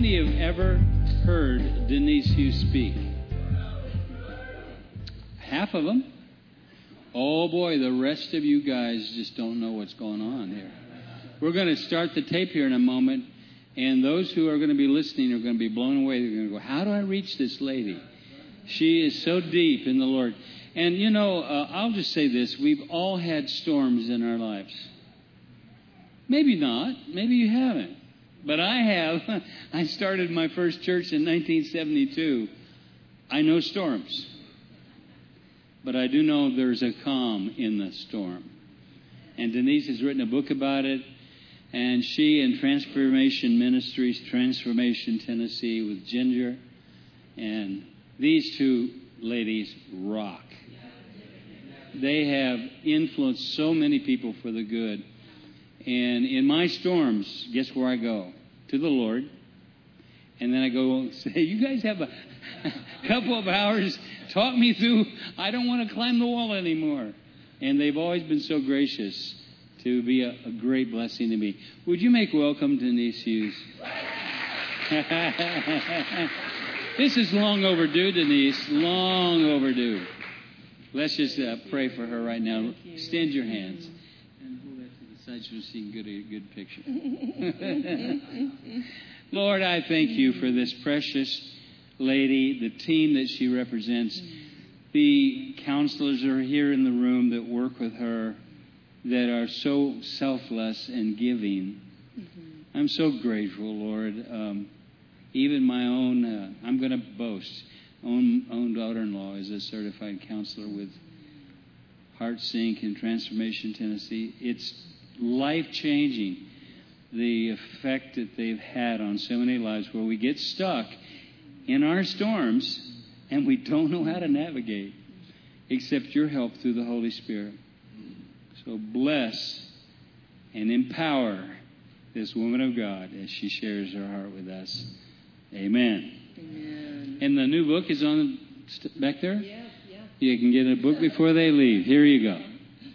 many have ever heard Denise Hughes speak? Half of them. Oh boy, the rest of you guys just don't know what's going on here. We're going to start the tape here in a moment, and those who are going to be listening are going to be blown away. They're going to go, how do I reach this lady? She is so deep in the Lord. And, you know, I'll just say this. We've all had storms in our lives. Maybe not. Maybe you haven't. But I have. I started my first church in 1972. I know storms. But I do know there's a calm in the storm. And Denise has written a book about it. And she and Transformation Ministries, Transformation Tennessee with Ginger. And these two ladies rock. They have influenced so many people for the good. And in my storms, guess where I go? To the Lord. And then I go and say, you guys have a couple of hours. Talk me through. I don't want to climb the wall anymore. And they've always been so gracious to be a great blessing to me. Would you make welcome Denise Hughes? This is long overdue, Denise. Long overdue. Let's just pray for her right now. Extend your hands. And hold that to the side so she can get a good picture. Lord, I thank you for this precious lady, the team that she represents, the counselors that are here in the room that work with her, that are so selfless and giving. I'm so grateful, Lord. Even my own, I'm going to boast, own daughter-in-law is a certified counselor with HeartSync in Transformation, Tennessee. It's life-changing, the effect that they've had on so many lives where we get stuck in our storms and we don't know how to navigate except your help through the Holy Spirit. So bless and empower this woman of God as she shares her heart with us. Amen. Amen. And the new book is on back there? Yeah. You can get a book before they leave. Here you go.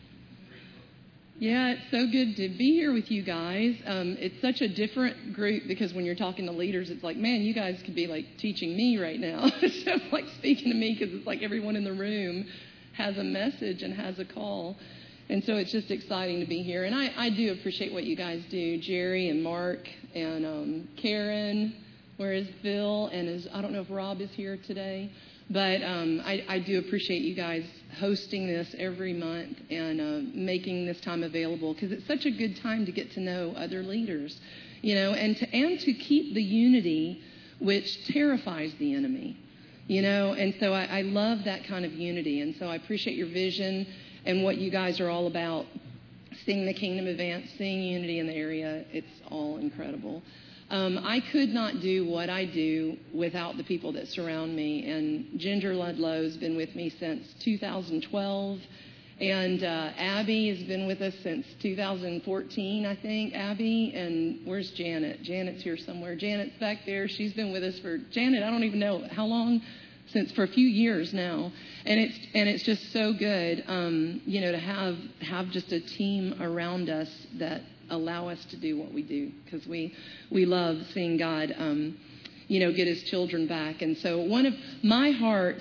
Yeah, it's so good to be here with you guys. It's such a different group because when you're talking to leaders, it's like, man, you guys could be like teaching me right now. It's just like speaking to me because it's like everyone in the room has a message and has a call. And so it's just exciting to be here. And I do appreciate what you guys do, Jerry and Mark and Karen. Where is Bill? And I don't know if Rob is here today. But I do appreciate you guys hosting this every month and making this time available because it's such a good time to get to know other leaders, you know, and to keep the unity which terrifies the enemy, you know. And so I love that kind of unity. And so I appreciate your vision and what you guys are all about, seeing the kingdom advance, seeing unity in the area. It's all incredible. I could not do what I do without the people that surround me. And Ginger Ludlow has been with me since 2012. And Abby has been with us since 2014, I think, Abby. And where's Janet? Janet's here somewhere. Janet's back there. She's been with us Janet, I don't even know how long, for a few years now. And it's just so good, you know, to have just a team around us that allow us to do what we do because we love seeing God, you know, get his children back. And so one of my heart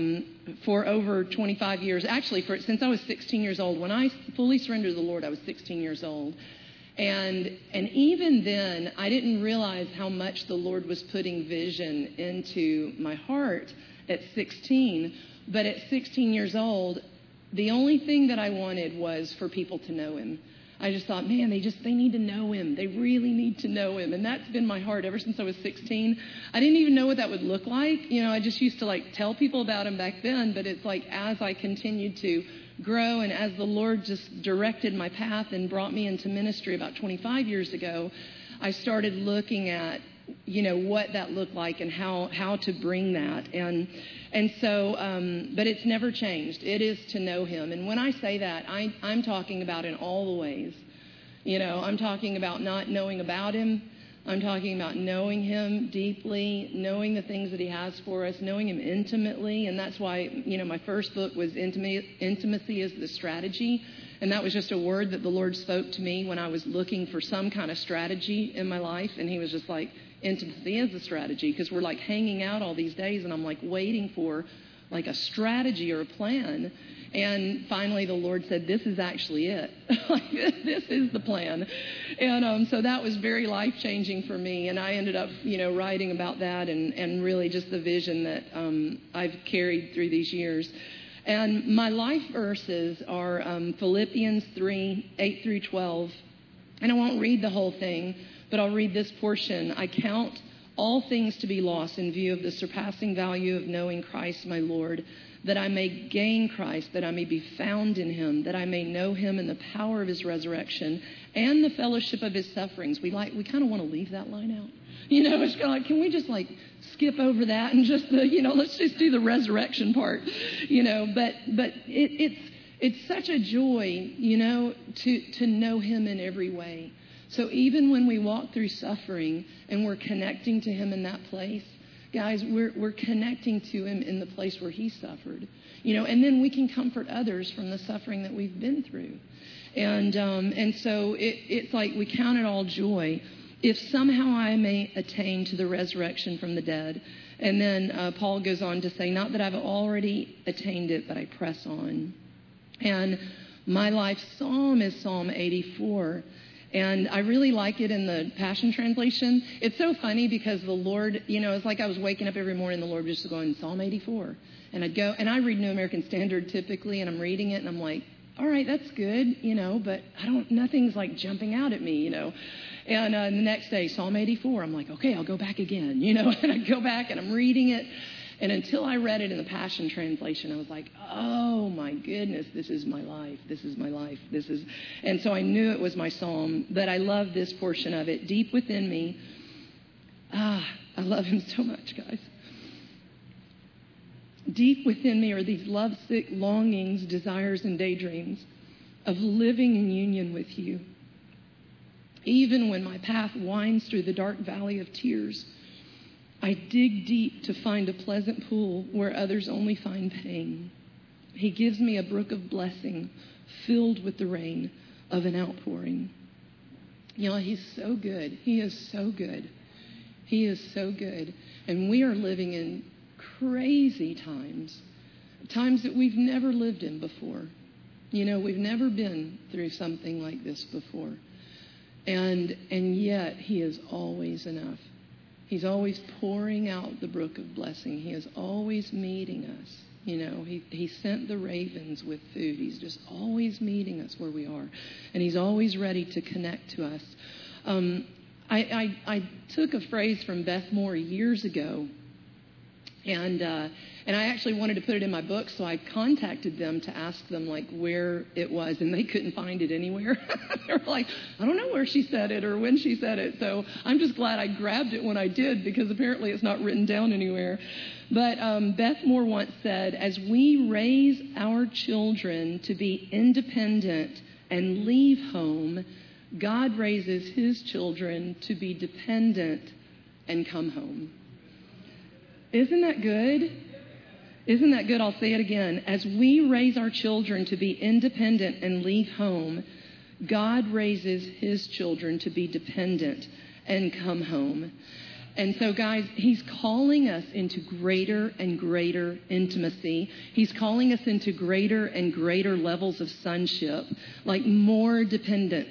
for over 25 years, actually since I was 16 years old, when I fully surrendered to the Lord, I was 16 years old. And even then, I didn't realize how much the Lord was putting vision into my heart at 16. But at 16 years old, the only thing that I wanted was for people to know him. I just thought, man, they need to know him. They really need to know him. And that's been my heart ever since I was 16. I didn't even know what that would look like. You know, I just used to like tell people about him back then. But it's like as I continued to grow and as the Lord just directed my path and brought me into ministry about 25 years ago, I started looking at, you know, what that looked like and how to bring that. And so, but it's never changed. It is to know him. And when I say that, I'm talking about in all the ways. You know, I'm talking about not knowing about him. I'm talking about knowing him deeply, knowing the things that he has for us, knowing him intimately. And that's why, you know, my first book was Intimacy is the Strategy. And that was just a word that the Lord spoke to me when I was looking for some kind of strategy in my life. And he was just like, intimacy is a strategy, because we're like hanging out all these days, and I'm like waiting for like a strategy or a plan. And finally the Lord said, this is actually it. This is the plan. And so that was very life-changing for me. And I ended up, writing about that and really just the vision that I've carried through these years. And my life verses are Philippians 3, 8 through 12. And I won't read the whole thing, but I'll read this portion. I count all things to be lost in view of the surpassing value of knowing Christ my Lord, that I may gain Christ, that I may be found in him, that I may know him in the power of his resurrection and the fellowship of his sufferings. We kind of want to leave that line out. It's kind of like, can we just like skip over that and just let's just do the resurrection part, but it's such a joy, to know him in every way. So even when we walk through suffering and we're connecting to him in that place, guys, we're connecting to him in the place where he suffered, and then we can comfort others from the suffering that we've been through. And so it's like we count it all joy if somehow I may attain to the resurrection from the dead. And then Paul goes on to say, not that I've already attained it, but I press on. And my life psalm is Psalm 84. And I really like it in the Passion Translation. It's so funny because the Lord, it's like I was waking up every morning and the Lord just going, Psalm 84. And I'd go, and I read New American Standard typically, and I'm reading it, and I'm like, all right, that's good, but nothing's like jumping out at me, And the next day, Psalm 84, I'm like, okay, I'll go back again, and I go back and I'm reading it. And until I read it in the Passion Translation, I was like, oh my goodness, this is my life. This is my life. And so I knew it was my psalm, but I love this portion of it. Deep within me, I love him so much, guys. Deep within me are these lovesick longings, desires, and daydreams of living in union with you. Even when my path winds through the dark valley of tears, I dig deep to find a pleasant pool where others only find pain. He gives me a brook of blessing filled with the rain of an outpouring. He's so good. He is so good. He is so good. And we are living in crazy times that we've never lived in before. We've never been through something like this before. And yet he is always enough. He's always pouring out the brook of blessing. He is always meeting us. He sent the ravens with food. He's just always meeting us where we are. And he's always ready to connect to us. I took a phrase from Beth Moore years ago. And I actually wanted to put it in my book, so I contacted them to ask them, like, where it was, and they couldn't find it anywhere. They were like, I don't know where she said it or when she said it. So I'm just glad I grabbed it when I did, because apparently it's not written down anywhere. But Beth Moore once said, as we raise our children to be independent and leave home, God raises his children to be dependent and come home. Isn't that good? Isn't that good? I'll say it again. As we raise our children to be independent and leave home, God raises his children to be dependent and come home. And so, guys, he's calling us into greater and greater intimacy. He's calling us into greater and greater levels of sonship, like more dependent.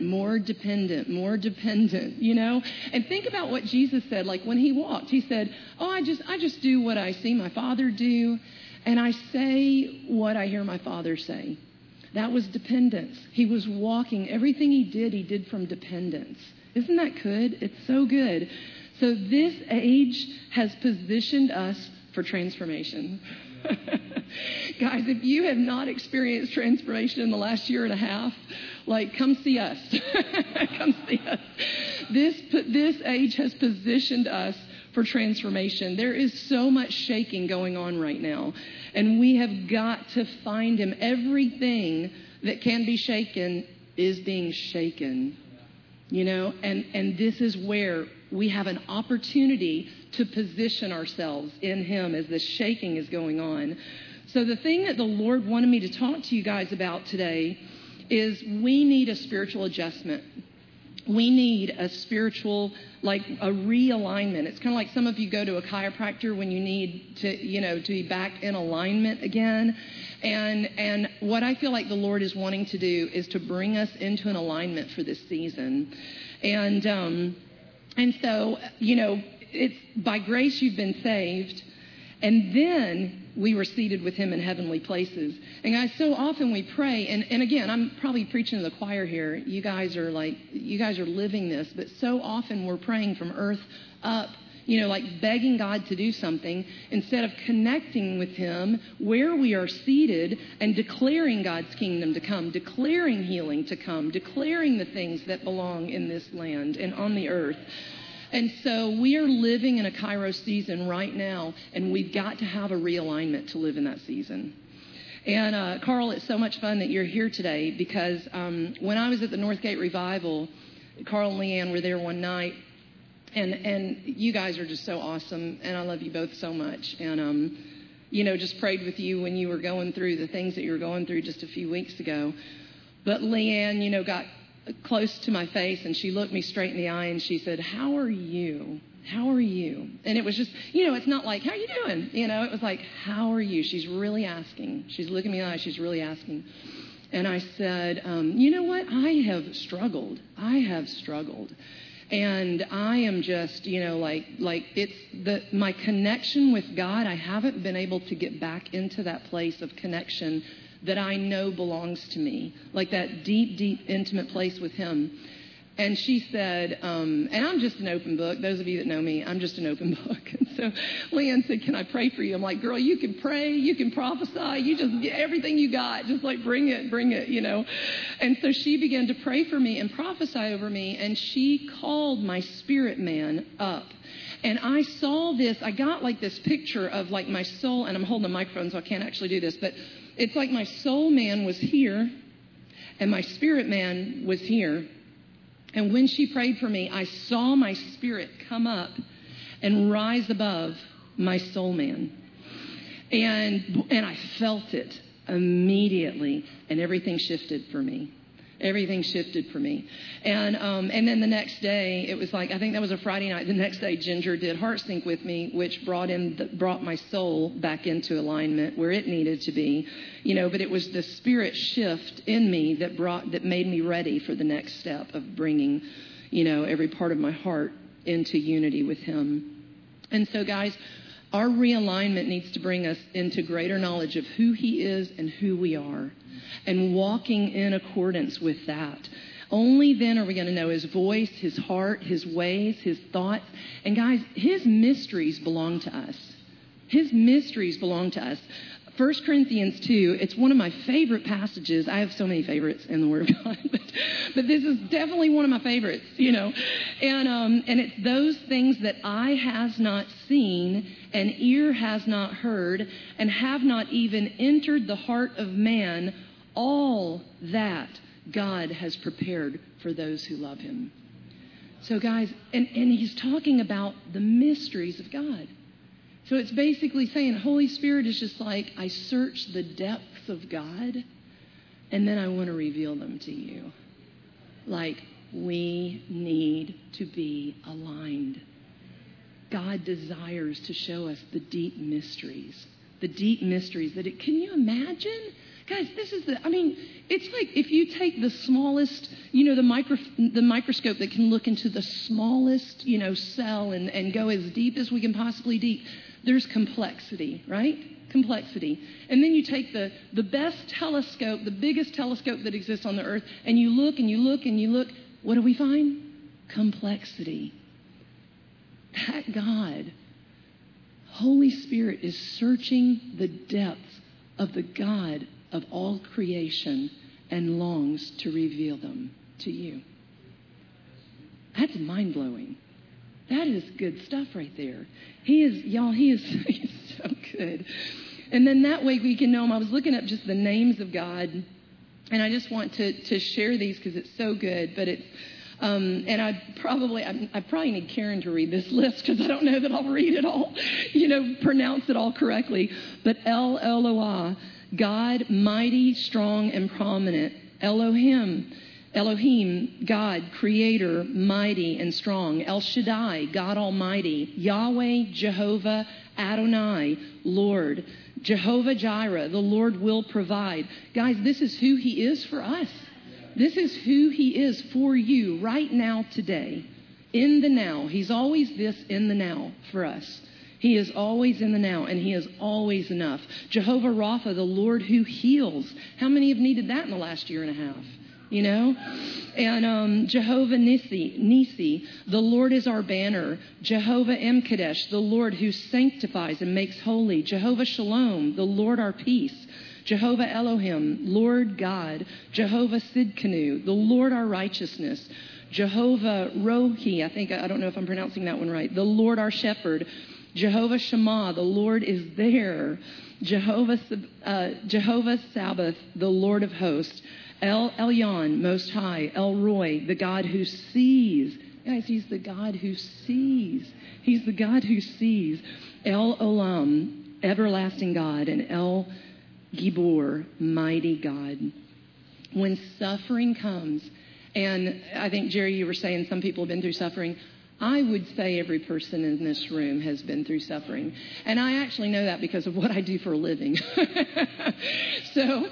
And think about what Jesus said, like when he walked. He said, I just do what I see my Father do, and I say what I hear my Father say. That was dependence. He was walking. Everything he did from dependence. Isn't that good? It's so good. So this age has positioned us for transformation. Guys, if you have not experienced transformation in the last year and a half, come see us. Come see us. This age has positioned us for transformation. There is so much shaking going on right now, and we have got to find him. Everything that can be shaken is being shaken. And this is where we have an opportunity to position ourselves in him as the shaking is going on. So the thing that the Lord wanted me to talk to you guys about today is we need a spiritual adjustment. we need a spiritual, like a realignment. It's kind of like some of you go to a chiropractor when you need to, to be back in alignment again. And what I feel like the Lord is wanting to do is to bring us into an alignment for this season. And so, it's by grace you've been saved. And then we were seated with him in heavenly places. And guys, so often we pray, and again, I'm probably preaching to the choir here. You guys are living this, but so often we're praying from earth up, like begging God to do something instead of connecting with him where we are seated and declaring God's kingdom to come, declaring healing to come, declaring the things that belong in this land and on the earth. And so we are living in a Kairos season right now, and we've got to have a realignment to live in that season. And Carl, it's so much fun that you're here today because when I was at the Northgate Revival, Carl and Leanne were there one night, and you guys are just so awesome, and I love you both so much. And, just prayed with you when you were going through the things that you were going through just a few weeks ago. But Leanne, got close to my face, and she looked me straight in the eye, and she said, "How are you? How are you?" And it was just, it's not like, "How you doing?" It was like, "How are you?" She's really asking. She's looking me in the eye. She's really asking. And I said, "You know what? I have struggled. And I am just, it's my connection with God. I haven't been able to get back into that place of connection that I know belongs to me, like that deep, deep, intimate place with him." And she said, and I'm just an open book. Those of you that know me, I'm just an open book. And so Leanne said, "Can I pray for you?" I'm like, "Girl, you can pray, you can prophesy, you just get everything you got, just like bring it. And so she began to pray for me and prophesy over me, and she called my spirit man up. And I saw this, I got like this picture of like my soul, and I'm holding a microphone so I can't actually do this, but it's like my soul man was here and my spirit man was here. And when she prayed for me, I saw my spirit come up and rise above my soul man. And I felt it immediately, and everything shifted for me. Everything shifted for me. And then the next day, it was like, I think that was a Friday night. The next day, Ginger did Heart Sync with me, which brought my soul back into alignment where it needed to be. But it was the spirit shift in me that made me ready for the next step of bringing, every part of my heart into unity with him. And so, guys, our realignment needs to bring us into greater knowledge of who he is and who we are, and walking in accordance with that. Only then are we going to know his voice, his heart, his ways, his thoughts. And guys, his mysteries belong to us. His mysteries belong to us. 1 Corinthians 2, it's one of my favorite passages. I have so many favorites in the Word of God, but this is definitely one of my favorites, And it's those things that eye has not seen and ear has not heard and have not even entered the heart of man, all that God has prepared for those who love him. So guys, and he's talking about the mysteries of God. So it's basically saying Holy Spirit is just like, I search the depths of God, and then I want to reveal them to you. Like, we need to be aligned. God desires to show us the deep mysteries. The deep mysteries that can you imagine? Guys, it's like if you take the smallest, the microscope that can look into the smallest, cell and go as deep as we can possibly deep. There's complexity, right? Complexity. And then you take the best telescope, the biggest telescope that exists on the earth, and you look and you look and you look. What do we find? Complexity. That God, Holy Spirit, is searching the depths of the God of all creation and longs to reveal them to you. That's mind-blowing. That is good stuff right there. He's so good. And then that way we can know him. I was looking up just the names of God, and I just want to share these because it's so good. But it's, and I probably need Karen to read this list because I don't know that I'll read it all, pronounce it all correctly. But El Eloah, God, mighty, strong, and prominent. Elohim, Elohim, God, creator, mighty and strong. El Shaddai, God Almighty. Yahweh, Jehovah, Adonai, Lord. Jehovah Jireh, the Lord will provide. Guys, this is who he is for us. This is who he is for you right now, today. In the now. He's always this in the now for us. He is always in the now, and he is always enough. Jehovah Rapha, the Lord who heals. How many have needed that in the last year and a half? You know? And Jehovah Nisi, the Lord is our banner. Jehovah Emkadesh, the Lord who sanctifies and makes holy. Jehovah Shalom, the Lord our peace. Jehovah Elohim, Lord God. Jehovah Sidkenu, the Lord our righteousness. Jehovah Rohi, I don't know if I'm pronouncing that one right. The Lord our shepherd. Jehovah Shammah, the Lord is there. Jehovah Sabbath, the Lord of hosts. El Elyon, Most High. El Roy, the God who sees. Guys, he's the God who sees. He's the God who sees. El Olam, everlasting God. And El Gibor, mighty God. When suffering comes, and I think, Jerry, you were saying some people have been through suffering. I would say every person in this room has been through suffering. And I actually know that because of what I do for a living. So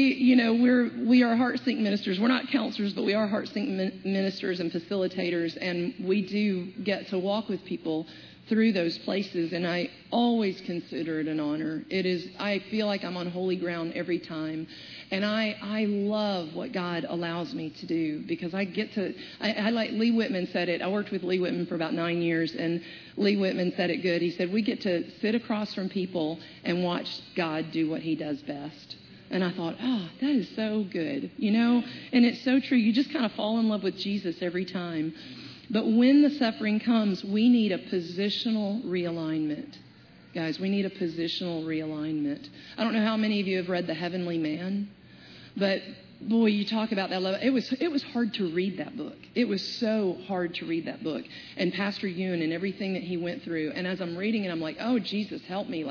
we are heart sync ministers. We're not counselors, but we are heart sync ministers and facilitators. And we do get to walk with people through those places. And I always consider it an honor. I feel like I'm on holy ground every time. And I love what God allows me to do because I get to, I like Lee Whitman said it. I worked with Lee Whitman for about 9 years, and Lee Whitman said it good. He said, we get to sit across from people and watch God do what he does best. And I thought, that is so good, and it's so true. You just kind of fall in love with Jesus every time. But when the suffering comes, we need a positional realignment. Guys, we need a positional realignment. I don't know how many of you have read The Heavenly Man. But, boy, you talk about that love. It was hard to read that book. It was so hard to read that book. And Pastor Yoon and everything that he went through. And as I'm reading it, I'm like, oh, Jesus, help me.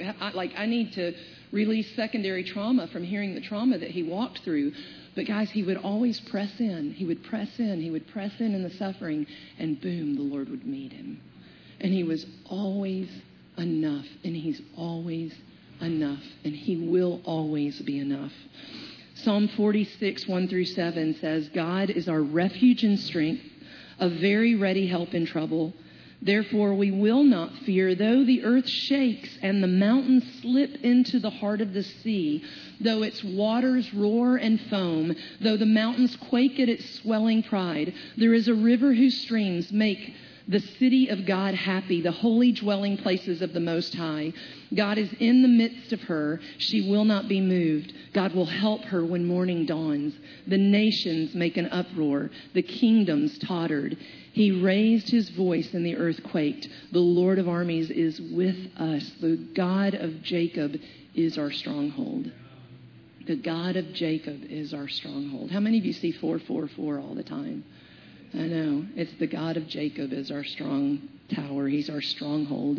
I need to release secondary trauma from hearing the trauma that he walked through. But, guys, he would always press in. He would press in. He would press in the suffering. And, boom, the Lord would meet him. And he was always enough. And he's always enough. And he will always be enough. Psalm 46, 1-7 says, God is our refuge and strength, a very ready help in trouble. Therefore we will not fear, though the earth shakes and the mountains slip into the heart of the sea, though its waters roar and foam, though the mountains quake at its swelling pride. There is a river whose streams make the city of God happy, the holy dwelling places of the Most High. God is in the midst of her. She will not be moved. God will help her when morning dawns. The nations make an uproar. The kingdoms tottered. He raised his voice and the earth quaked. The Lord of armies is with us. The God of Jacob is our stronghold. The God of Jacob is our stronghold. How many of you see 444 all the time? I know. It's the God of Jacob is our strong tower. He's our stronghold.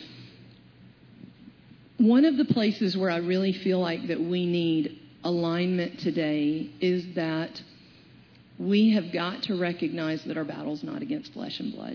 One of the places where I really feel like that we need alignment today is that we have got to recognize that our battle's not against flesh and blood.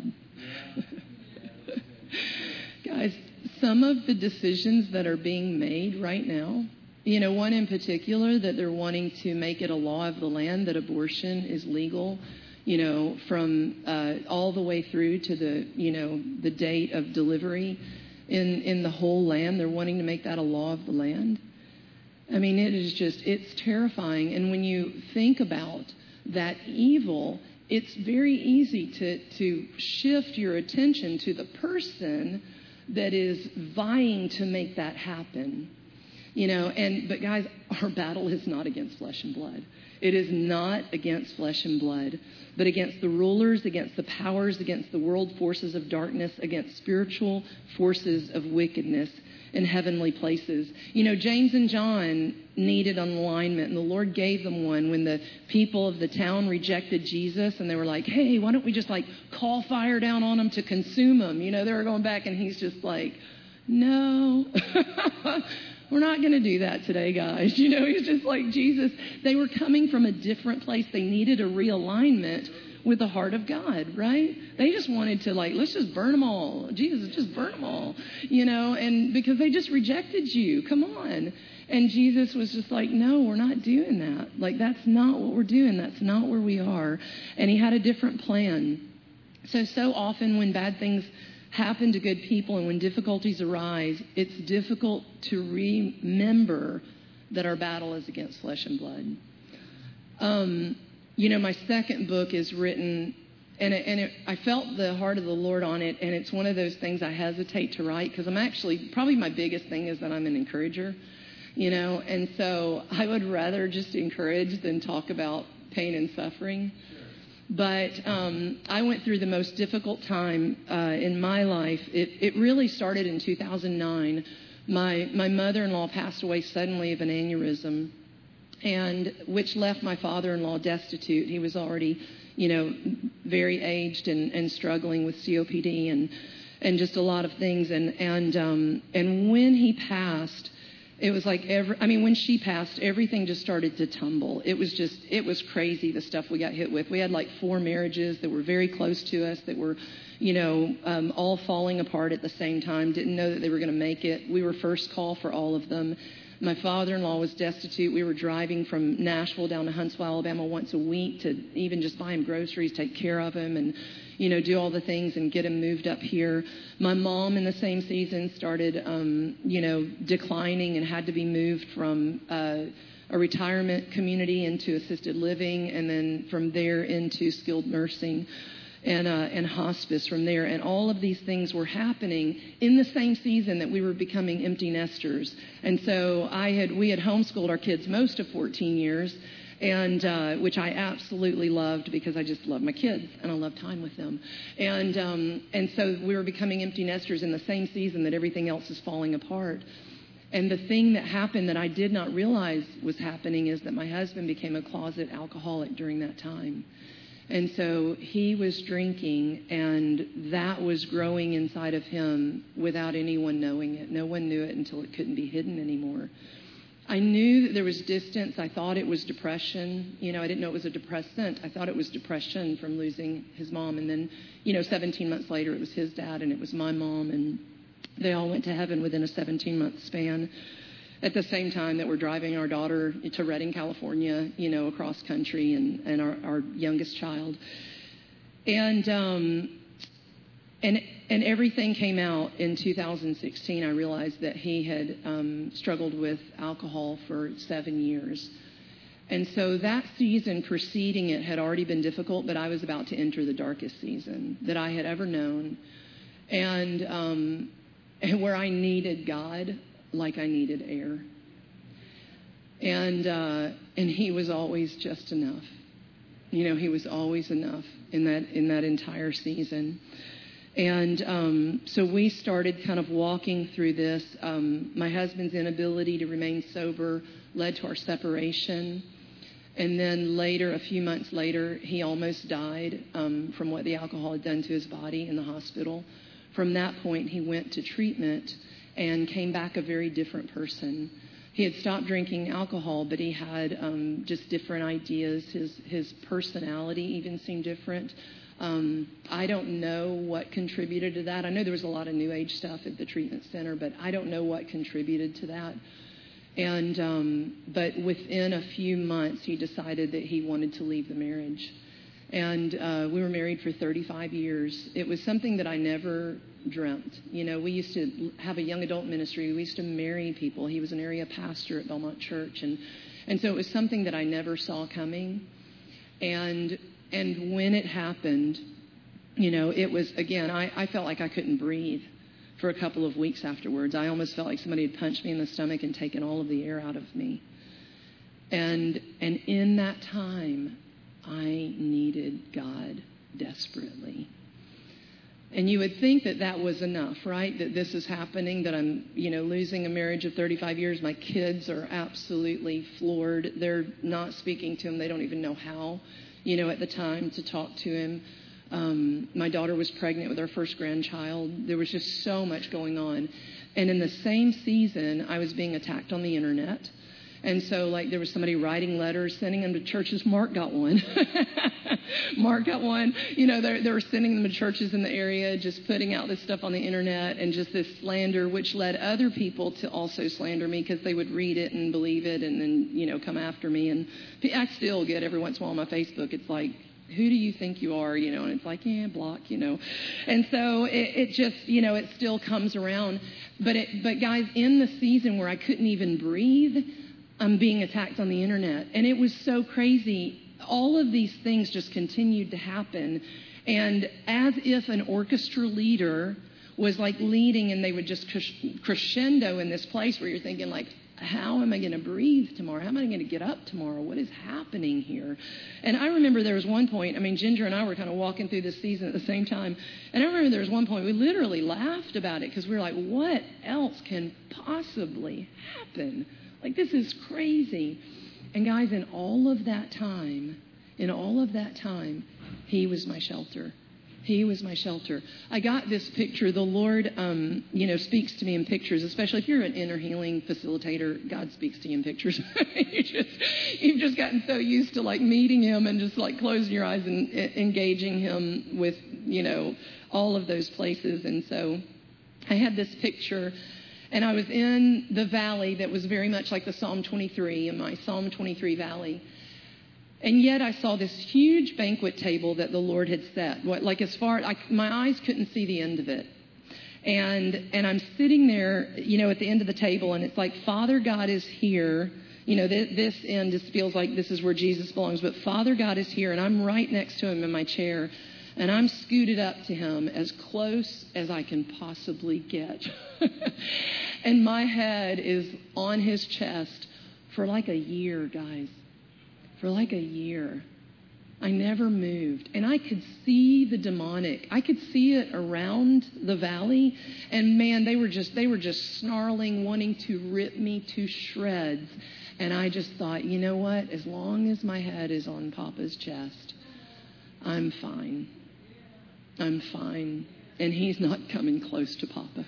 Guys, some of the decisions that are being made right now, one in particular that they're wanting to make it a law of the land that abortion is legal, from all the way through to the date of delivery in the whole land. They're wanting to make that a law of the land. I mean, it's terrifying. And when you think about that evil, it's very easy to shift your attention to the person that is vying to make that happen. But guys, our battle is not against flesh and blood. It is not against flesh and blood, but against the rulers, against the powers, against the world forces of darkness, against spiritual forces of wickedness in heavenly places. James and John needed an alignment, and the Lord gave them one when the people of the town rejected Jesus, and they were like, hey, why don't we just call fire down on them to consume them? They were going back, and he's just like, no. We're not going to do that today, guys. He's just like Jesus. They were coming from a different place. They needed a realignment with the heart of God, right? They just wanted to let's just burn them all. Jesus, just burn them all, and because they just rejected you. Come on. And Jesus was just like, no, we're not doing that. That's not what we're doing. That's not where we are. And he had a different plan. So often when bad things happen to good people and when difficulties arise, it's difficult to remember that our battle is against flesh and blood. My second book is written, and I felt the heart of the Lord on it, and it's one of those things I hesitate to write because I'm actually, probably my biggest thing is that I'm an encourager, and so I would rather just encourage than talk about pain and suffering. But I went through the most difficult time in my life. It really started in 2009. My mother-in-law passed away suddenly of an aneurysm, and which left my father-in-law destitute. He was already, very aged and struggling with COPD and just a lot of things. And when he passed, it was like when she passed, everything just started to tumble. It was crazy, the stuff we got hit with. We had 4 marriages that were very close to us that were, all falling apart at the same time. Didn't know that they were going to make it. We were first call for all of them. My father-in-law was destitute. We were driving from Nashville down to Huntsville, Alabama once a week to even just buy him groceries, take care of him, and do all the things and get him moved up here. My mom in the same season started, declining and had to be moved from a retirement community into assisted living, and then from there into skilled nursing and hospice from there. And all of these things were happening in the same season that we were becoming empty nesters. And so we had homeschooled our kids most of 14 years. And which I absolutely loved because I just love my kids and I love time with them. And so we were becoming empty nesters in the same season that everything else is falling apart. And the thing that happened that I did not realize was happening is that my husband became a closet alcoholic during that time. And so he was drinking, and that was growing inside of him without anyone knowing it. No one knew it until it couldn't be hidden anymore. I knew that there was distance. I thought it was depression. I didn't know it was a depressant. I thought it was depression from losing his mom. And then, 17 months later, it was his dad and it was my mom. And they all went to heaven within a 17-month span. At the same time that we're driving our daughter to Redding, California, across country and our youngest child. And everything came out in 2016. I realized that he had struggled with alcohol for 7 years. And so that season preceding it had already been difficult, but I was about to enter the darkest season that I had ever known. And where I needed God like I needed air. And he was always just enough. He was always enough in that entire season. And so we started kind of walking through this. My husband's inability to remain sober led to our separation. And then later, a few months later, he almost died from what the alcohol had done to his body in the hospital. From that point, he went to treatment and came back a very different person. He had stopped drinking alcohol, but he had just different ideas. His personality even seemed different. I don't know what contributed to that. I know there was a lot of New Age stuff at the treatment center, but I don't know what contributed to that. And but within a few months, he decided that he wanted to leave the marriage. And we were married for 35 years. It was something that I never dreamt. We used to have a young adult ministry. We used to marry people. He was an area pastor at Belmont Church. And so it was something that I never saw coming. And when it happened, it was, again, I felt like I couldn't breathe for a couple of weeks afterwards. I almost felt like somebody had punched me in the stomach and taken all of the air out of me. And in that time, I needed God desperately. And you would think that that was enough, right? That this is happening, that I'm, losing a marriage of 35 years. My kids are absolutely floored. They're not speaking to him. They don't even know how, at the time to talk to him. My daughter was pregnant with our first grandchild. There was just so much going on. And in the same season, I was being attacked on the internet. And so, like, there was somebody writing letters, sending them to churches. Mark got one. Mark got one. You know, they were sending them to churches in the area, just putting out this stuff on the internet and just this slander, which led other people to also slander me because they would read it and believe it and then, you know, come after me. And I still get every once in a while on my Facebook, it's like, who do you think you are? You know, and it's like, yeah, block, you know. And so it just, you know, it still comes around. But guys, in the season where I couldn't even breathe, I'm being attacked on the internet. And it was so crazy. All of these things just continued to happen. And as if an orchestra leader was like leading and they would just crescendo in this place where you're thinking like, how am I going to breathe tomorrow? How am I going to get up tomorrow? What is happening here? And I remember there was one point, I mean, Ginger and I were kind of walking through this season at the same time. And I remember there was one point we literally laughed about it because we were like, what else can possibly happen? Like, this is crazy. And guys, in all of that time, he was my shelter. He was my shelter. I got this picture. The Lord, speaks to me in pictures, especially if you're an inner healing facilitator. God speaks to you in pictures. You've just gotten so used to, like, meeting him and just, like, closing your eyes and engaging him with, you know, all of those places. And so I had this picture, and I was in the valley that was very much like the Psalm 23, in my Psalm 23 valley. And yet I saw this huge banquet table that the Lord had set. My eyes couldn't see the end of it. And I'm sitting there, you know, at the end of the table, and it's like, Father God is here. You know, this end just feels like this is where Jesus belongs. But Father God is here, and I'm right next to him in my chair. And I'm scooted up to him as close as I can possibly get. And my head is on his chest for like a year, guys. For like a year. I never moved. And I could see the demonic. I could see it around the valley. And man, they were just snarling, wanting to rip me to shreds. And I just thought, you know what? As long as my head is on Papa's chest, I'm fine. I'm fine. And he's not coming close to Papa.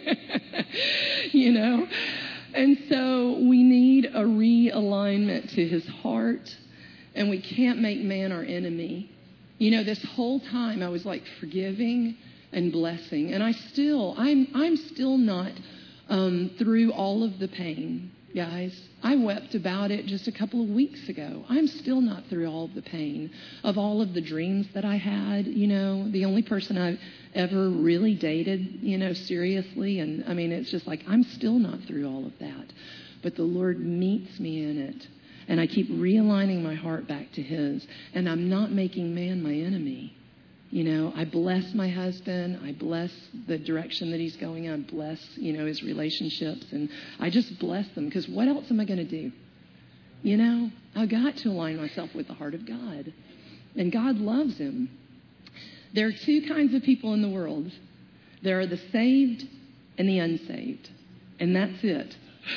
You know? And so we need a realignment to his heart, and we can't make man our enemy. You know, this whole time I was like forgiving and blessing, and I'm still not through all of the pain, guys. I wept about it just a couple of weeks ago. I'm still not through all of the pain of all of the dreams that I had. You know, the only person I've ever really dated, you know, seriously. And I mean, it's just like, I'm still not through all of that. But the Lord meets me in it. And I keep realigning my heart back to his. And I'm not making man my enemy. You know, I bless my husband. I bless the direction that he's going in. I bless, you know, his relationships. And I just bless them, because what else am I going to do? You know, I've got to align myself with the heart of God. And God loves him. There are two kinds of people in the world. There are the saved and the unsaved. And that's it.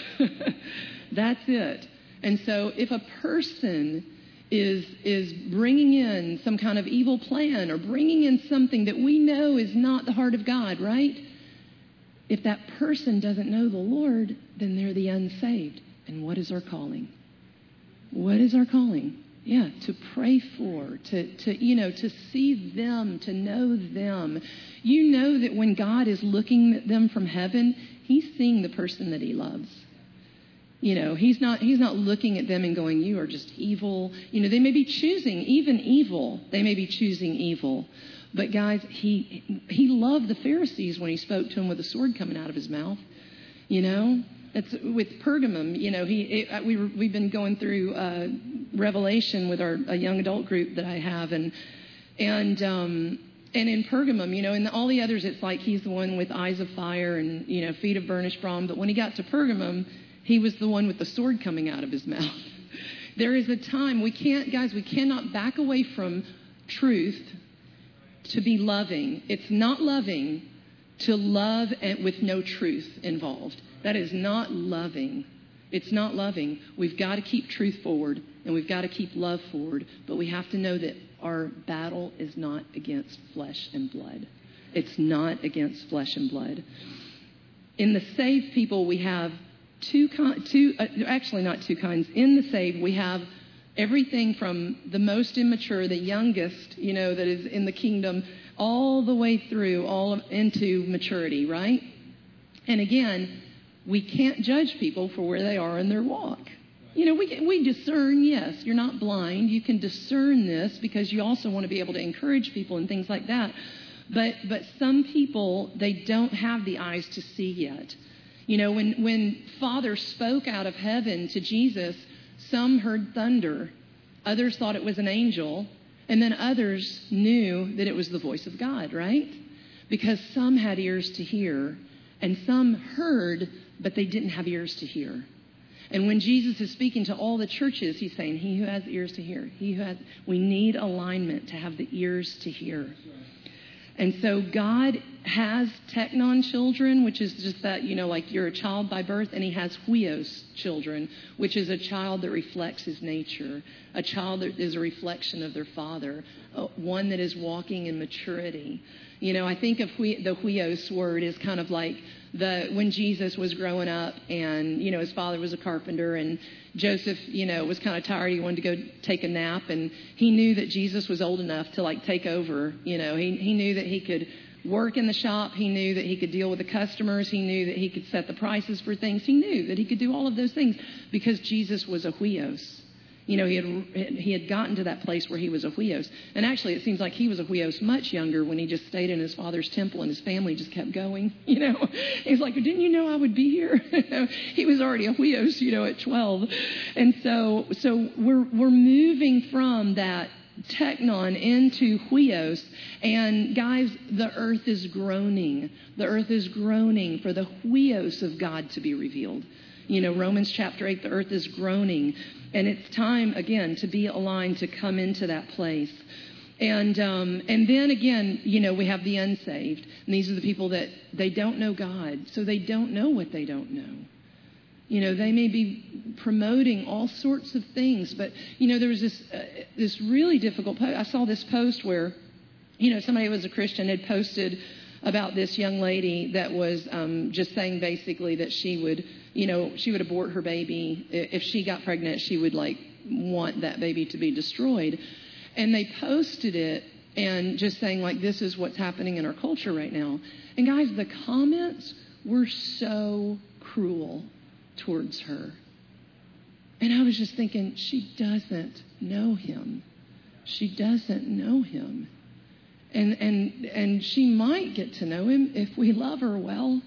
That's it. And so if a person is bringing in some kind of evil plan or bringing in something that we know is not the heart of God, right? If that person doesn't know the Lord, then they're the unsaved. And what is our calling? What is our calling? Yeah, to pray for, to see them, to know them. You know that when God is looking at them from heaven, he's seeing the person that he loves. You know, he's not looking at them and going, you are just evil. You know, they may be choosing even evil. They may be choosing evil. But guys, he loved the Pharisees when he spoke to them with a sword coming out of his mouth. You know, it's with Pergamum. You know, we've been going through Revelation with a young adult group that I have, and in Pergamum, you know, and all the others, it's like he's the one with eyes of fire and, you know, feet of burnished bronze. But when he got to Pergamum, he was the one with the sword coming out of his mouth. There is a time we cannot back away from truth to be loving. It's not loving to love with no truth involved. That is not loving. It's not loving. We've got to keep truth forward, and we've got to keep love forward. But we have to know that our battle is not against flesh and blood. It's not against flesh and blood. In the saved people, we have actually not two kinds. In the saved, we have everything from the most immature, the youngest, that is in the kingdom, all the way through, into maturity, right? And again, we can't judge people for where they are in their walk. We discern, yes, you're not blind. You can discern this because you also want to be able to encourage people and things like that. But some people, they don't have the eyes to see yet. When Father spoke out of heaven to Jesus, some heard thunder, others thought it was an angel, and then others knew that it was the voice of God, right? Because some had ears to hear, and some heard, but they didn't have ears to hear. And when Jesus is speaking to all the churches, he's saying, he who has ears to hear, we need alignment to have the ears to hear. And so God has teknon children, which is just that, like you're a child by birth, and he has huios children, which is a child that reflects his nature, a child that is a reflection of their father, one that is walking in maturity. I think of the huios word is kind of like when Jesus was growing up and, his father was a carpenter and Joseph, was kind of tired. He wanted to go take a nap, and he knew that Jesus was old enough to take over. He knew that he could work in the shop. He knew that he could deal with the customers. He knew that he could set the prices for things. He knew that he could do all of those things because Jesus was a huios. He had gotten to that place where he was a huios. And actually, it seems like he was a huios much younger when he just stayed in his father's temple and his family just kept going. He's like, didn't you know I would be here? He was already a huios, at 12. And so we're moving from that teknon into huios. And guys, the earth is groaning. The earth is groaning for the huios of God to be revealed. Romans chapter 8, the earth is groaning. And it's time, again, to be aligned, to come into that place. And then again, we have the unsaved. And these are the people that they don't know God. So they don't know what they don't know. They may be promoting all sorts of things. But, there was this really difficult post. I saw this post where, somebody who was a Christian had posted about this young lady that was just saying basically that she would abort her baby. If she got pregnant, she would want that baby to be destroyed. And they posted it and just saying this is what's happening in our culture right now. And guys, the comments were so cruel towards her. And I was just thinking, she doesn't know him. She doesn't know him. And she might get to know him if we love her well,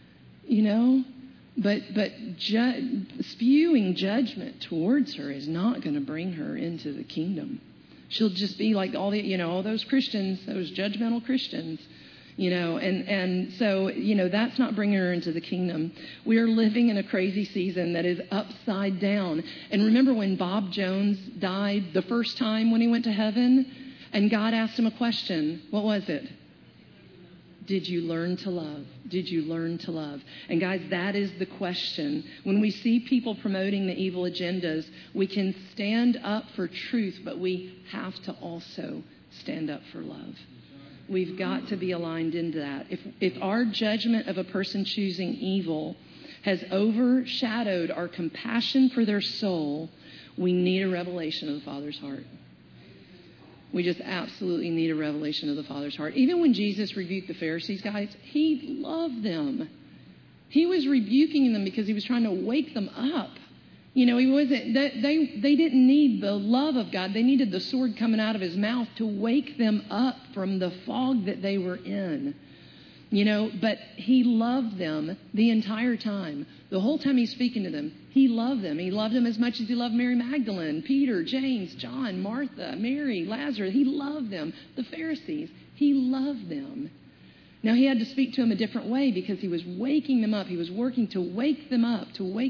But spewing judgment towards her is not going to bring her into the kingdom. She'll just be like all those Christians, those judgmental Christians, and so, that's not bringing her into the kingdom. We are living in a crazy season that is upside down. And remember when Bob Jones died the first time when he went to heaven and God asked him a question? What was it? Did you learn to love? Did you learn to love? And guys, that is the question. When we see people promoting the evil agendas, we can stand up for truth, but we have to also stand up for love. We've got to be aligned into that. If our judgment of a person choosing evil has overshadowed our compassion for their soul, we need a revelation of the Father's heart. We just absolutely need a revelation of the Father's heart. Even when Jesus rebuked the Pharisees, guys, he loved them. He was rebuking them because he was trying to wake them up. He wasn't. They didn't need the love of God. They needed the sword coming out of his mouth to wake them up from the fog that they were in. But he loved them the entire time. The whole time he's speaking to them, he loved them. He loved them as much as he loved Mary Magdalene, Peter, James, John, Martha, Mary, Lazarus. He loved them. The Pharisees, he loved them. Now, he had to speak to them a different way because he was waking them up. He was working to wake them up,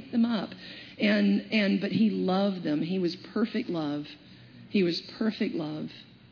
But he loved them. He was perfect love. He was perfect love.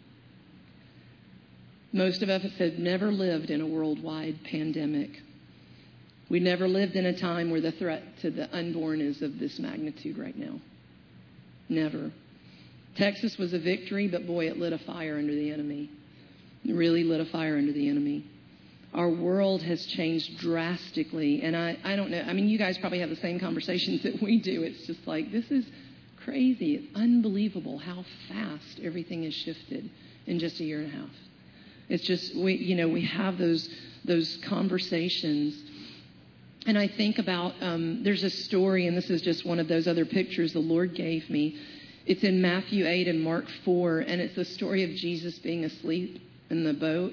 Most of us have never lived in a worldwide pandemic. We never lived in a time where the threat to the unborn is of this magnitude right now. Never. Texas was a victory, but boy, it lit a fire under the enemy. It really lit a fire under the enemy. Our world has changed drastically. And I don't know. I mean, you guys probably have the same conversations that we do. It's just like, this is crazy. It's unbelievable how fast everything has shifted in just a year and a half. It's just, we have those conversations. And I think about, there's a story, and this is just one of those other pictures the Lord gave me. It's in Matthew 8 and Mark 4, and it's the story of Jesus being asleep in the boat,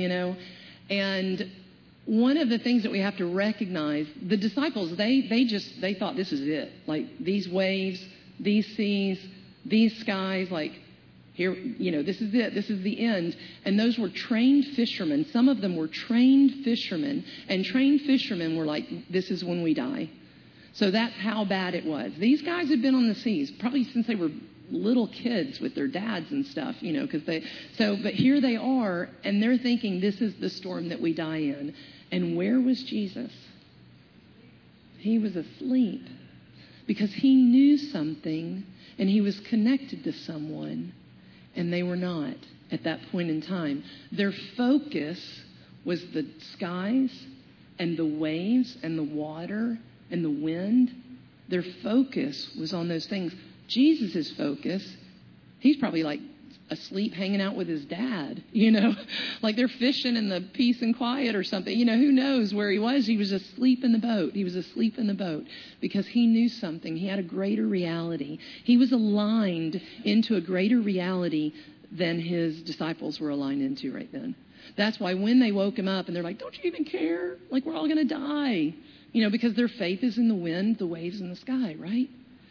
And one of the things that we have to recognize, the disciples, they thought this is it. Like, these waves, these seas, these skies, like, here, this is it. This is the end. And those were trained fishermen. Some of them were trained fishermen. And trained fishermen were like, this is when we die. So that's how bad it was. These guys had been on the seas probably since they were little kids with their dads and stuff, but here they are, and they're thinking this is the storm that we die in. And where was Jesus? He was asleep because he knew something and he was connected to someone. And they were not at that point in time. Their focus was the skies and the waves and the water and the wind. Their focus was on those things. Jesus' focus, he's probably like asleep hanging out with his dad, like they're fishing in the peace and quiet or something. Who knows where he was? He was asleep in the boat. He was asleep in the boat because he knew something. He had a greater reality. He was aligned into a greater reality than his disciples were aligned into right then. That's why when they woke him up and they're like, don't you even care? Like, we're all going to die, because their faith is in the wind, the waves, and the sky, right?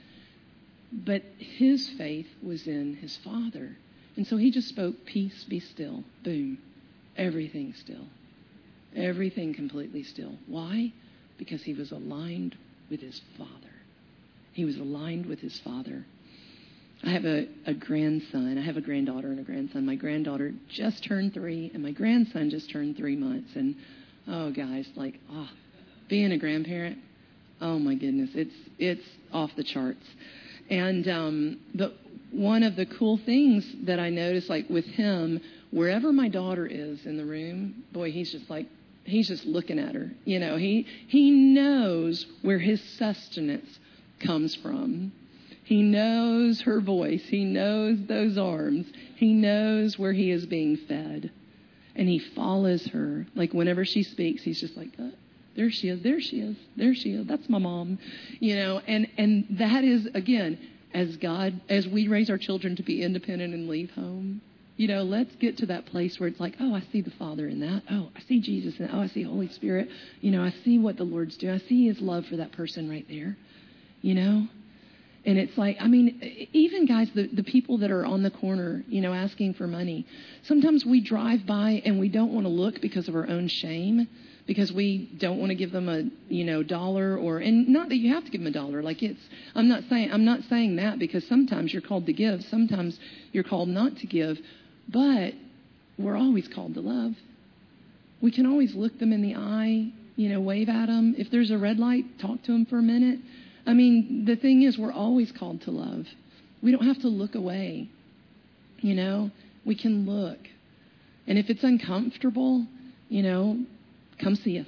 But his faith was in his Father. And so he just spoke, peace, be still. Boom. Everything still. Everything completely still. Why? Because he was aligned with his Father. He was aligned with his Father. I have a grandson. I have a granddaughter and a grandson. My granddaughter just turned 3, and my grandson just turned 3 months. And, guys, being a grandparent, oh, my goodness, it's off the charts. And but one of the cool things that I noticed, like with him, wherever my daughter is in the room, boy, he's just looking at her. He knows where his sustenance comes from. He knows her voice. He knows those arms. He knows where he is being fed. And he follows her. Like whenever she speaks, he's just like, there she is, there she is, there she is. That's my mom. And that is, again, as we raise our children to be independent and leave home, let's get to that place where it's like, oh, I see the Father in that. Oh, I see Jesus in that. Oh, I see Holy Spirit. I see what the Lord's doing. I see his love for that person right there, And it's like, even guys, the people that are on the corner, asking for money, sometimes we drive by and we don't want to look because of our own shame, because we don't want to give them a, dollar and not that you have to give them a dollar. Like I'm not saying that, because sometimes you're called to give. Sometimes you're called not to give, but we're always called to love. We can always look them in the eye, wave at them. If there's a red light, talk to them for a minute. The thing is, we're always called to love. We don't have to look away. We can look. And if it's uncomfortable, come see us.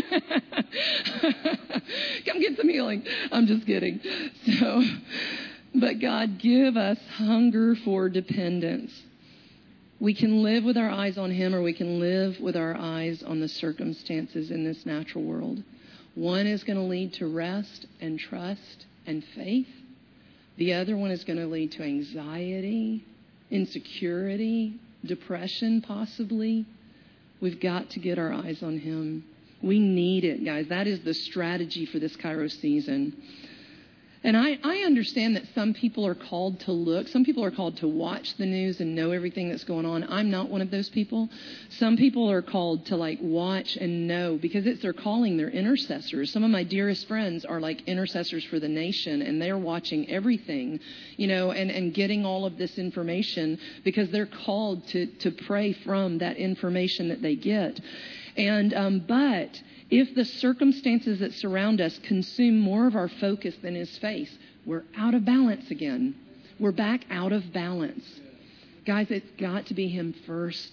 Come get some healing. I'm just kidding. But God, give us hunger for dependence. We can live with our eyes on him, or we can live with our eyes on the circumstances in this natural world. One is going to lead to rest and trust and faith. The other one is going to lead to anxiety, insecurity, depression possibly. We've got to get our eyes on him. We need it, guys. That is the strategy for this Kairos season. And I understand that some people are called to look. Some people are called to watch the news and know everything that's going on. I'm not one of those people. Some people are called to watch and know, because it's their calling. They're intercessors. Some of my dearest friends are like intercessors for the nation, and they're watching everything, and getting all of this information because they're called to pray from that information that they get. But if the circumstances that surround us consume more of our focus than his face, we're out of balance again. We're back out of balance. Guys, it's got to be him first.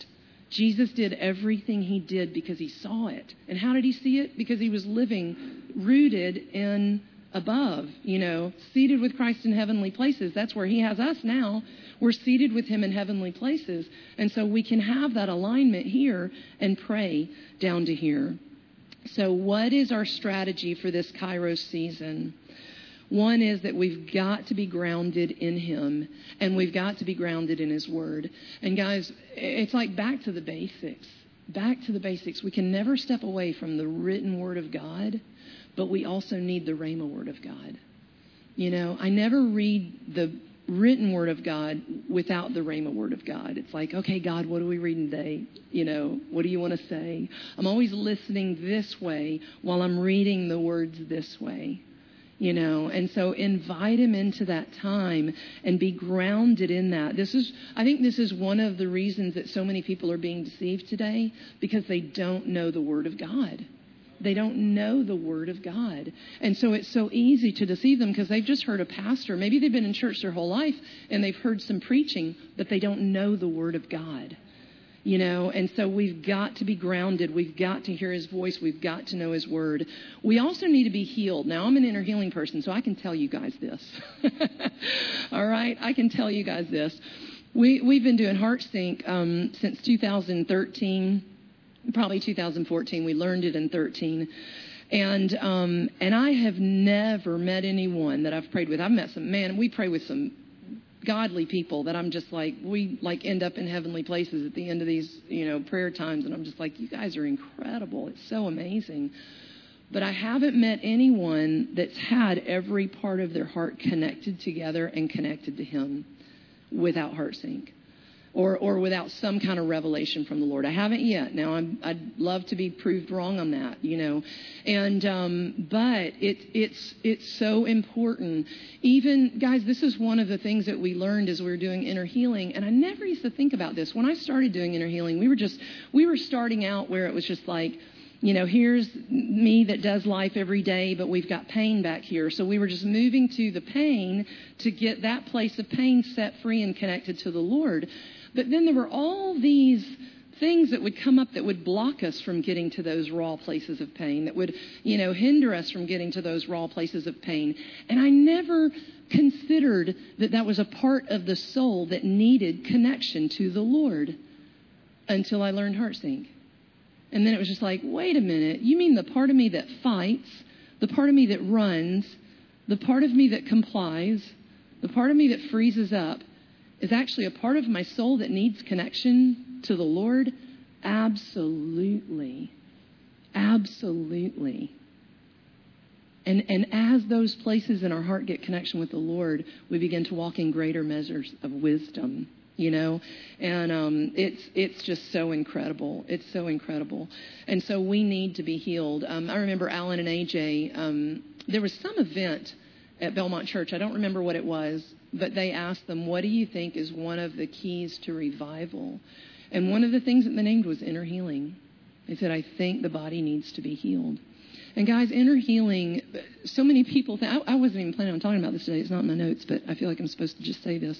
Jesus did everything he did because he saw it. And how did he see it? Because he was living rooted in above, seated with Christ in heavenly places. That's where he has us now. We're seated with him in heavenly places. And so we can have that alignment here and pray down to here. So what is our strategy for this Kairos season? One is that we've got to be grounded in him, and we've got to be grounded in his word. And guys, it's like back to the basics. Back to the basics. We can never step away from the written word of God, but we also need the Rhema word of God. I never read the written word of God without the Rhema word of God. It's like, okay, God, what are we reading today? What do you want to say? I'm always listening this way while I'm reading the words this way. And so invite him into that time and be grounded in that. I think this is one of the reasons that so many people are being deceived today, because they don't know the Word of God. They don't know the Word of God. And so it's so easy to deceive them because they've just heard a pastor. Maybe they've been in church their whole life and they've heard some preaching, but they don't know the Word of God. And so we've got to be grounded. We've got to hear his voice. We've got to know his word. We also need to be healed. Now, I'm an inner healing person, so I can tell you guys this. All right? I can tell you guys this. We've been doing HeartSync since 2013, probably 2014. We learned it in 13. And I have never met anyone that I've prayed with. I've met we pray with some godly people that I'm just like, we end up in heavenly places at the end of these, prayer times. And I'm just like, you guys are incredible. It's so amazing. But I haven't met anyone that's had every part of their heart connected together and connected to him without HeartSync. Or without some kind of revelation from the Lord. I haven't yet. Now, I'd love to be proved wrong on that, And but it's so important. Even, guys, this is one of the things that we learned as we were doing inner healing. And I never used to think about this. When I started doing inner healing, we were starting out where it was just like, here's me that does life every day, but we've got pain back here. So we were just moving to the pain to get that place of pain set free and connected to the Lord. But then there were all these things that would come up that would block us from getting to those raw places of pain, that would, hinder us from getting to those raw places of pain. And I never considered that was a part of the soul that needed connection to the Lord until I learned HeartSync. And then it was just like, wait a minute, you mean the part of me that fights, the part of me that runs, the part of me that complies, the part of me that freezes up is actually a part of my soul that needs connection to the Lord? Absolutely. Absolutely. And as those places in our heart get connection with the Lord, we begin to walk in greater measures of wisdom. And it's just so incredible. It's so incredible. And so we need to be healed. I remember Alan and AJ, there was some event at Belmont Church. I don't remember what it was, but they asked them, what do you think is one of the keys to revival? And one of the things that they named was inner healing. They said, I think the body needs to be healed. And guys, inner healing, so many people think, I wasn't even planning on talking about this today. It's not in my notes, but I feel like I'm supposed to just say this.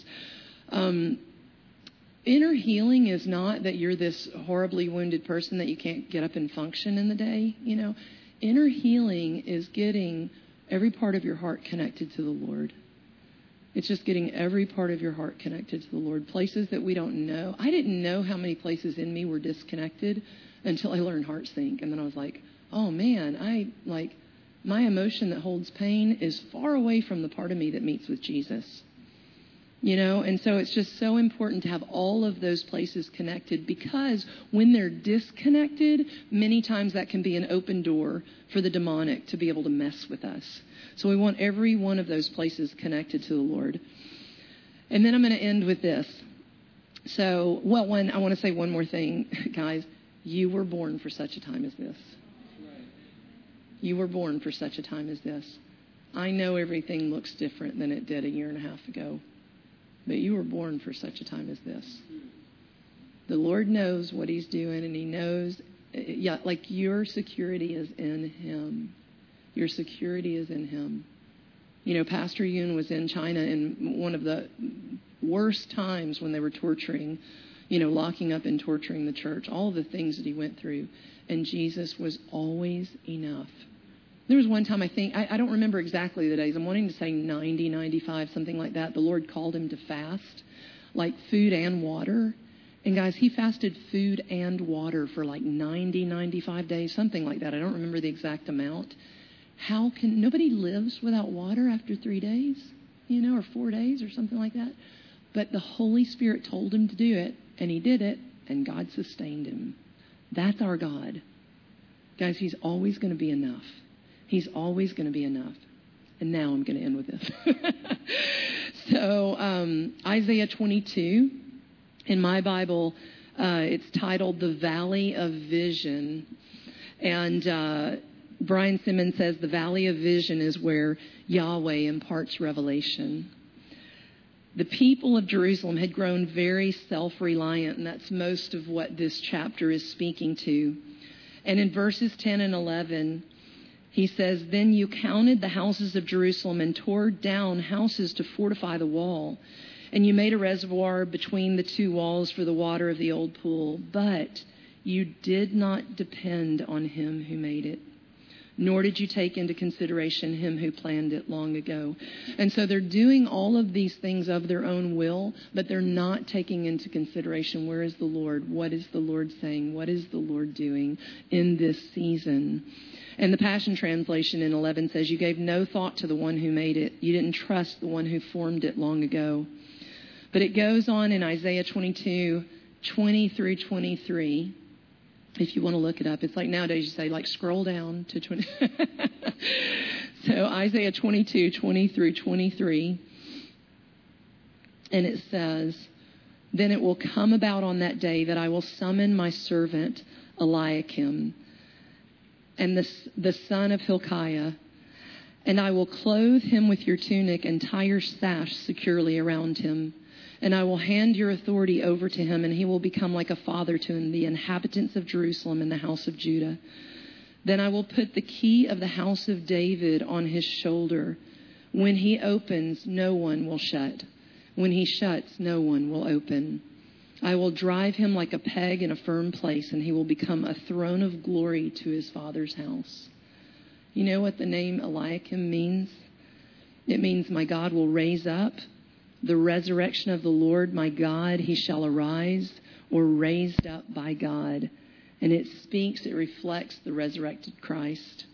Inner healing is not that you're this horribly wounded person that you can't get up and function in the day. Inner healing is getting every part of your heart connected to the Lord. It's just getting every part of your heart connected to the Lord. Places that we don't know. I didn't know how many places in me were disconnected until I learned HeartSync. And then I was like, oh man, my emotion that holds pain is far away from the part of me that meets with Jesus. And so it's just so important to have all of those places connected, because when they're disconnected, many times that can be an open door for the demonic to be able to mess with us. So we want every one of those places connected to the Lord. And then I'm going to end with this. So, I want to say one more thing, guys. You were born for such a time as this. You were born for such a time as this. I know everything looks different than it did a year and a half ago. But you were born for such a time as this. The Lord knows what he's doing, and he knows, your security is in him. Your security is in him. Pastor Yun was in China in one of the worst times when they were torturing, locking up and torturing the church, all of the things that he went through. And Jesus was always enough. There was one time, I don't remember exactly the days. I'm wanting to say 90, 95, something like that. The Lord called him to fast, like food and water. And guys, he fasted food and water for like 90, 95 days, something like that. I don't remember the exact amount. Nobody lives without water after 3 days, or 4 days or something like that. But the Holy Spirit told him to do it, and he did it, and God sustained him. That's our God. Guys, he's always going to be enough. He's always going to be enough. And now I'm going to end with this. So Isaiah 22, in my Bible, it's titled The Valley of Vision. And Brian Simmons says the Valley of Vision is where Yahweh imparts revelation. The people of Jerusalem had grown very self-reliant, and that's most of what this chapter is speaking to. And in verses 10 and 11, he says, "Then you counted the houses of Jerusalem and tore down houses to fortify the wall. And you made a reservoir between the two walls for the water of the old pool. But you did not depend on him who made it, nor did you take into consideration him who planned it long ago." And so they're doing all of these things of their own will, but they're not taking into consideration, where is the Lord? What is the Lord saying? What is the Lord doing in this season? And the Passion Translation in 11 says, "You gave no thought to the one who made it. You didn't trust the one who formed it long ago." But it goes on in Isaiah 22, 20 through 23. If you want to look it up, it's like nowadays you say, like, scroll down to 20. So Isaiah 22, 20 through 23. And it says, "Then it will come about on that day that I will summon my servant Eliakim and the son of Hilkiah, and I will clothe him with your tunic and tie your sash securely around him. And I will hand your authority over to him, and he will become like a father to the inhabitants of Jerusalem and the house of Judah. Then I will put the key of the house of David on his shoulder. When he opens, no one will shut. When he shuts, no one will open. I will drive him like a peg in a firm place, and he will become a throne of glory to his father's house." You know what the name Eliakim means? It means my God will raise up. The resurrection of the Lord, my God, he shall arise, or raised up by God. And it reflects the resurrected Christ.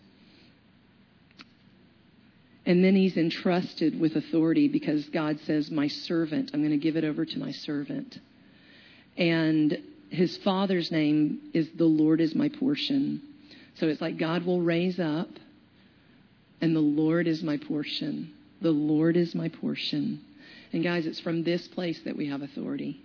And then he's entrusted with authority because God says, my servant, I'm going to give it over to my servant. And his father's name is the Lord is my portion. So it's like God will raise up, and the Lord is my portion. The Lord is my portion. And guys, it's from this place that we have authority.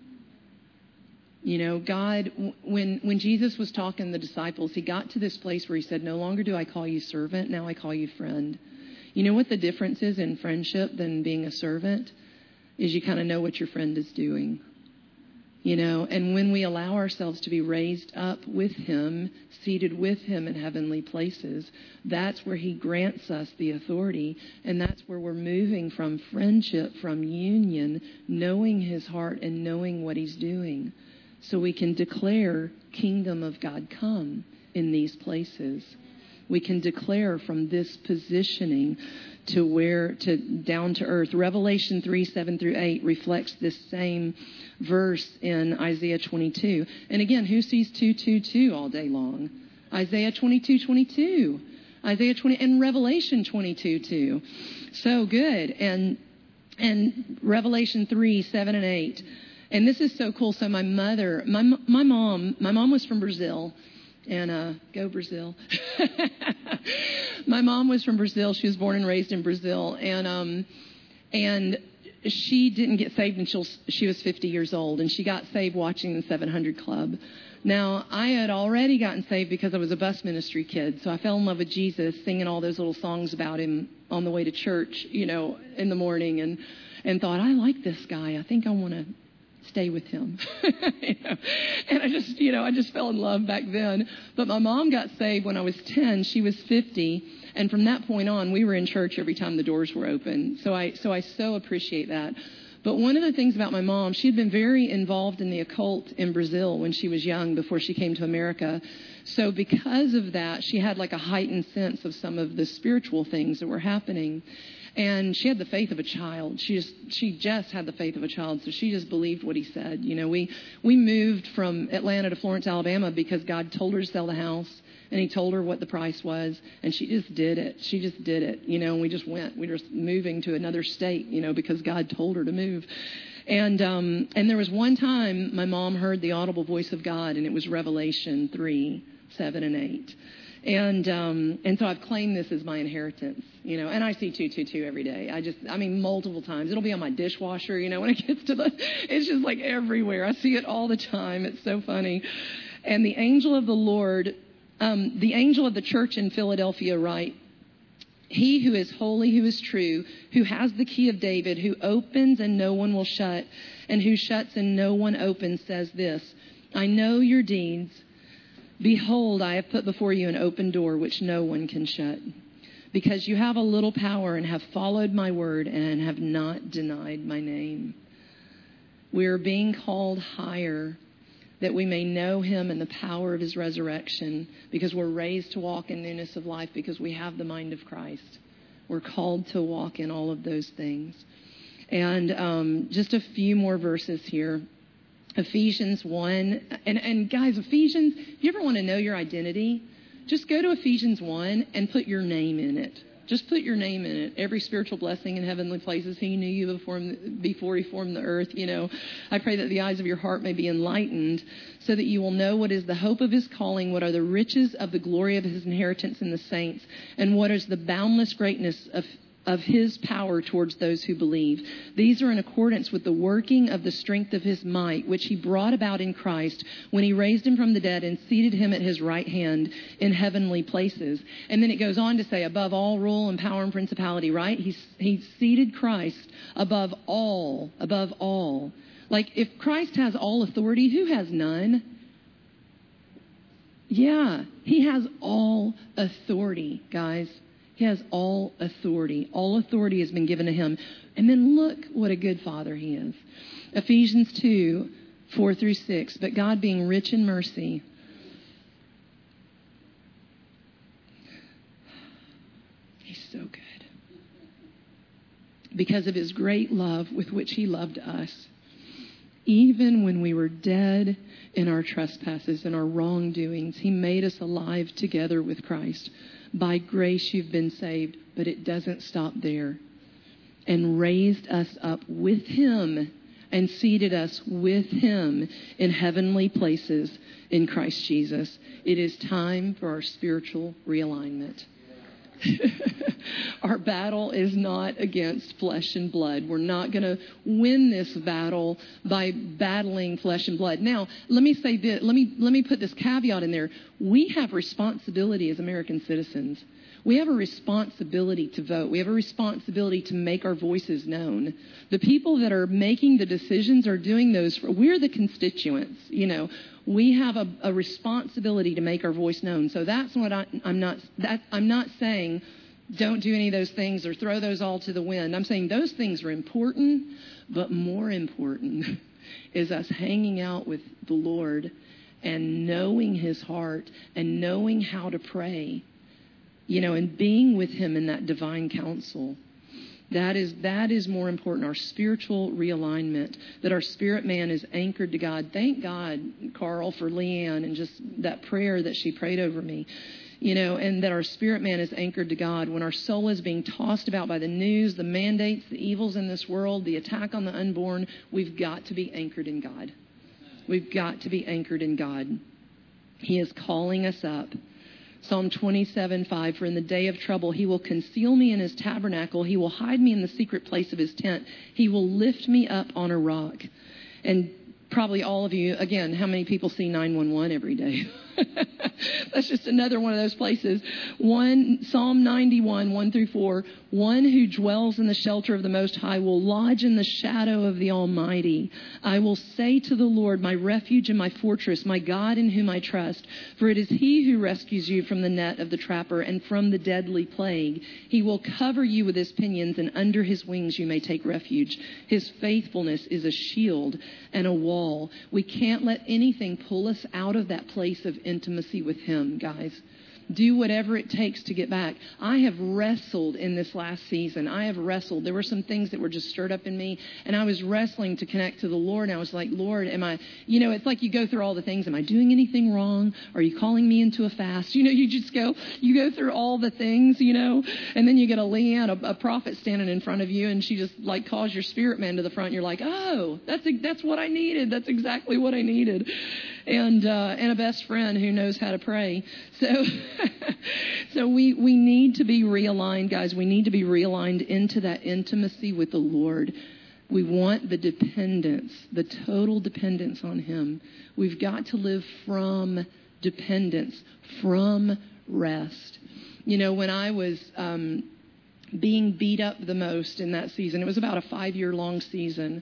God, when Jesus was talking to the disciples, he got to this place where he said, "No longer do I call you servant, now I call you friend." You know what the difference is in friendship than being a servant? Is you kind of know what your friend is doing. And when we allow ourselves to be raised up with him, seated with him in heavenly places, that's where he grants us the authority. And that's where we're moving from friendship, from union, knowing his heart and knowing what he's doing. So we can declare kingdom of God come in these places. We can declare from this positioning to down to earth. Revelation 3, 7 through 8 reflects this same verse in Isaiah 22. And again, who sees 2:22 all day long? Isaiah 22:22. Isaiah 20 and Revelation 22:2. So good. And Revelation 3, 7 and 8. And this is so cool. So my mom was from Brazil. And go Brazil. My mom was from Brazil. She was born and raised in Brazil. And she didn't get saved until she was 50 years old. And she got saved watching the 700 Club. Now, I had already gotten saved because I was a bus ministry kid. So I fell in love with Jesus, singing all those little songs about him on the way to church, in the morning. And thought, I like this guy. I think I want to stay with him. And I just fell in love back then. But my mom got saved when I was 10. She was 50. And from that point on, we were in church every time the doors were open. So I so appreciate that. But one of the things about my mom, she had been very involved in the occult in Brazil when she was young before she came to America. So because of that, she had like a heightened sense of some of the spiritual things that were happening. And she had the faith of a child. She just had the faith of a child. So she just believed what he said. You know, we moved from Atlanta to Florence, Alabama because God told her to sell the house. And he told her what the price was, and she just did it. She just did it, you know, and we just went. We were just moving to another state, you know, because God told her to move. And there was one time my mom heard the audible voice of God, and it was Revelation 3, 7, and 8. And so I've claimed this as my inheritance, you know, and I see 222 every day. I mean, multiple times. It'll be on my dishwasher, you know, when it gets to it's just like everywhere. I see it all the time. It's so funny. And the angel of the Lord, the angel of the church in Philadelphia, write, "He who is holy, who is true, who has the key of David, who opens and no one will shut, and who shuts and no one opens, says this, I know your deeds. Behold, I have put before you an open door which no one can shut. Because you have a little power and have followed my word and have not denied my name." We are being called higher, that we may know him and the power of his resurrection, because we're raised to walk in newness of life, because we have the mind of Christ. We're called to walk in all of those things. And just a few more verses here. Ephesians 1. And guys, Ephesians, if you ever want to know your identity, just go to Ephesians 1 and put your name in it. Just put your name in it. Every spiritual blessing in heavenly places. He knew you before he formed the earth. You know, I pray that the eyes of your heart may be enlightened, so that you will know what is the hope of his calling, what are the riches of the glory of his inheritance in the saints, and what is the boundless greatness of his power towards those who believe. These are in accordance with the working of the strength of his might, which he brought about in Christ when he raised him from the dead and seated him at his right hand in heavenly places. And then it goes on to say, above all rule and power and principality, right? He seated Christ above all. Like, if Christ has all authority, who has none? Yeah, he has all authority, guys. He has all authority. All authority has been given to him. And then look what a good father he is. Ephesians 2, 4 through 6. But God, being rich in mercy, he's so good. Because of his great love with which he loved us, even when we were dead in our trespasses and our wrongdoings, he made us alive together with Christ. By grace you've been saved, but it doesn't stop there. And raised us up with him and seated us with him in heavenly places in Christ Jesus. It is time for our spiritual realignment. Our battle is not against flesh and blood. We're not going to win this battle by battling flesh and blood. Now, let me say this. Let me put this caveat in there. We have responsibility as American citizens. We have a responsibility to vote. We have a responsibility to make our voices known. The people that are making the decisions are doing those. We're the constituents, you know. We have a responsibility to make our voice known. So that's what I'm not saying don't do any of those things or throw those all to the wind. I'm saying those things are important, but more important is us hanging out with the Lord and knowing his heart and knowing how to pray, you know, and being with him in that divine counsel. That is more important, our spiritual realignment, that our spirit man is anchored to God. Thank God, Carl, for Leanne and just that prayer that she prayed over me, you know, and that our spirit man is anchored to God. When our soul is being tossed about by the news, the mandates, the evils in this world, the attack on the unborn, we've got to be anchored in God. We've got to be anchored in God. He is calling us up. Psalm 27:5, for in the day of trouble, he will conceal me in his tabernacle. He will hide me in the secret place of his tent. He will lift me up on a rock. And probably all of you, again, how many people see 911 every day? That's just another one of those places. Psalm 91, 1-4. One who dwells in the shelter of the Most High will lodge in the shadow of the Almighty. I will say to the Lord, my refuge and my fortress, my God in whom I trust. For it is he who rescues you from the net of the trapper and from the deadly plague. He will cover you with his pinions, and under his wings you may take refuge. His faithfulness is a shield and a wall. We can't let anything pull us out of that place of intimacy with him, guys. Do whatever it takes to get back. I have wrestled in this last season. I have wrestled. There were some things that were just stirred up in me, and I was wrestling to connect to the Lord, and I was like, Lord, am I, it's like you go through all the things. Am I doing anything wrong? Are you calling me into a fast? You go through all the things, and then you get a Leanne, a prophet standing in front of you, and she just like calls your spirit man to the front. You're like, oh, that's what I needed. That's exactly what I needed. And a best friend who knows how to pray. So we need to be realigned, guys. We need to be realigned into that intimacy with the Lord. We want the dependence, the total dependence on him. We've got to live from dependence, from rest. When I was being beat up the most in that season, it was about a 5-year-long season,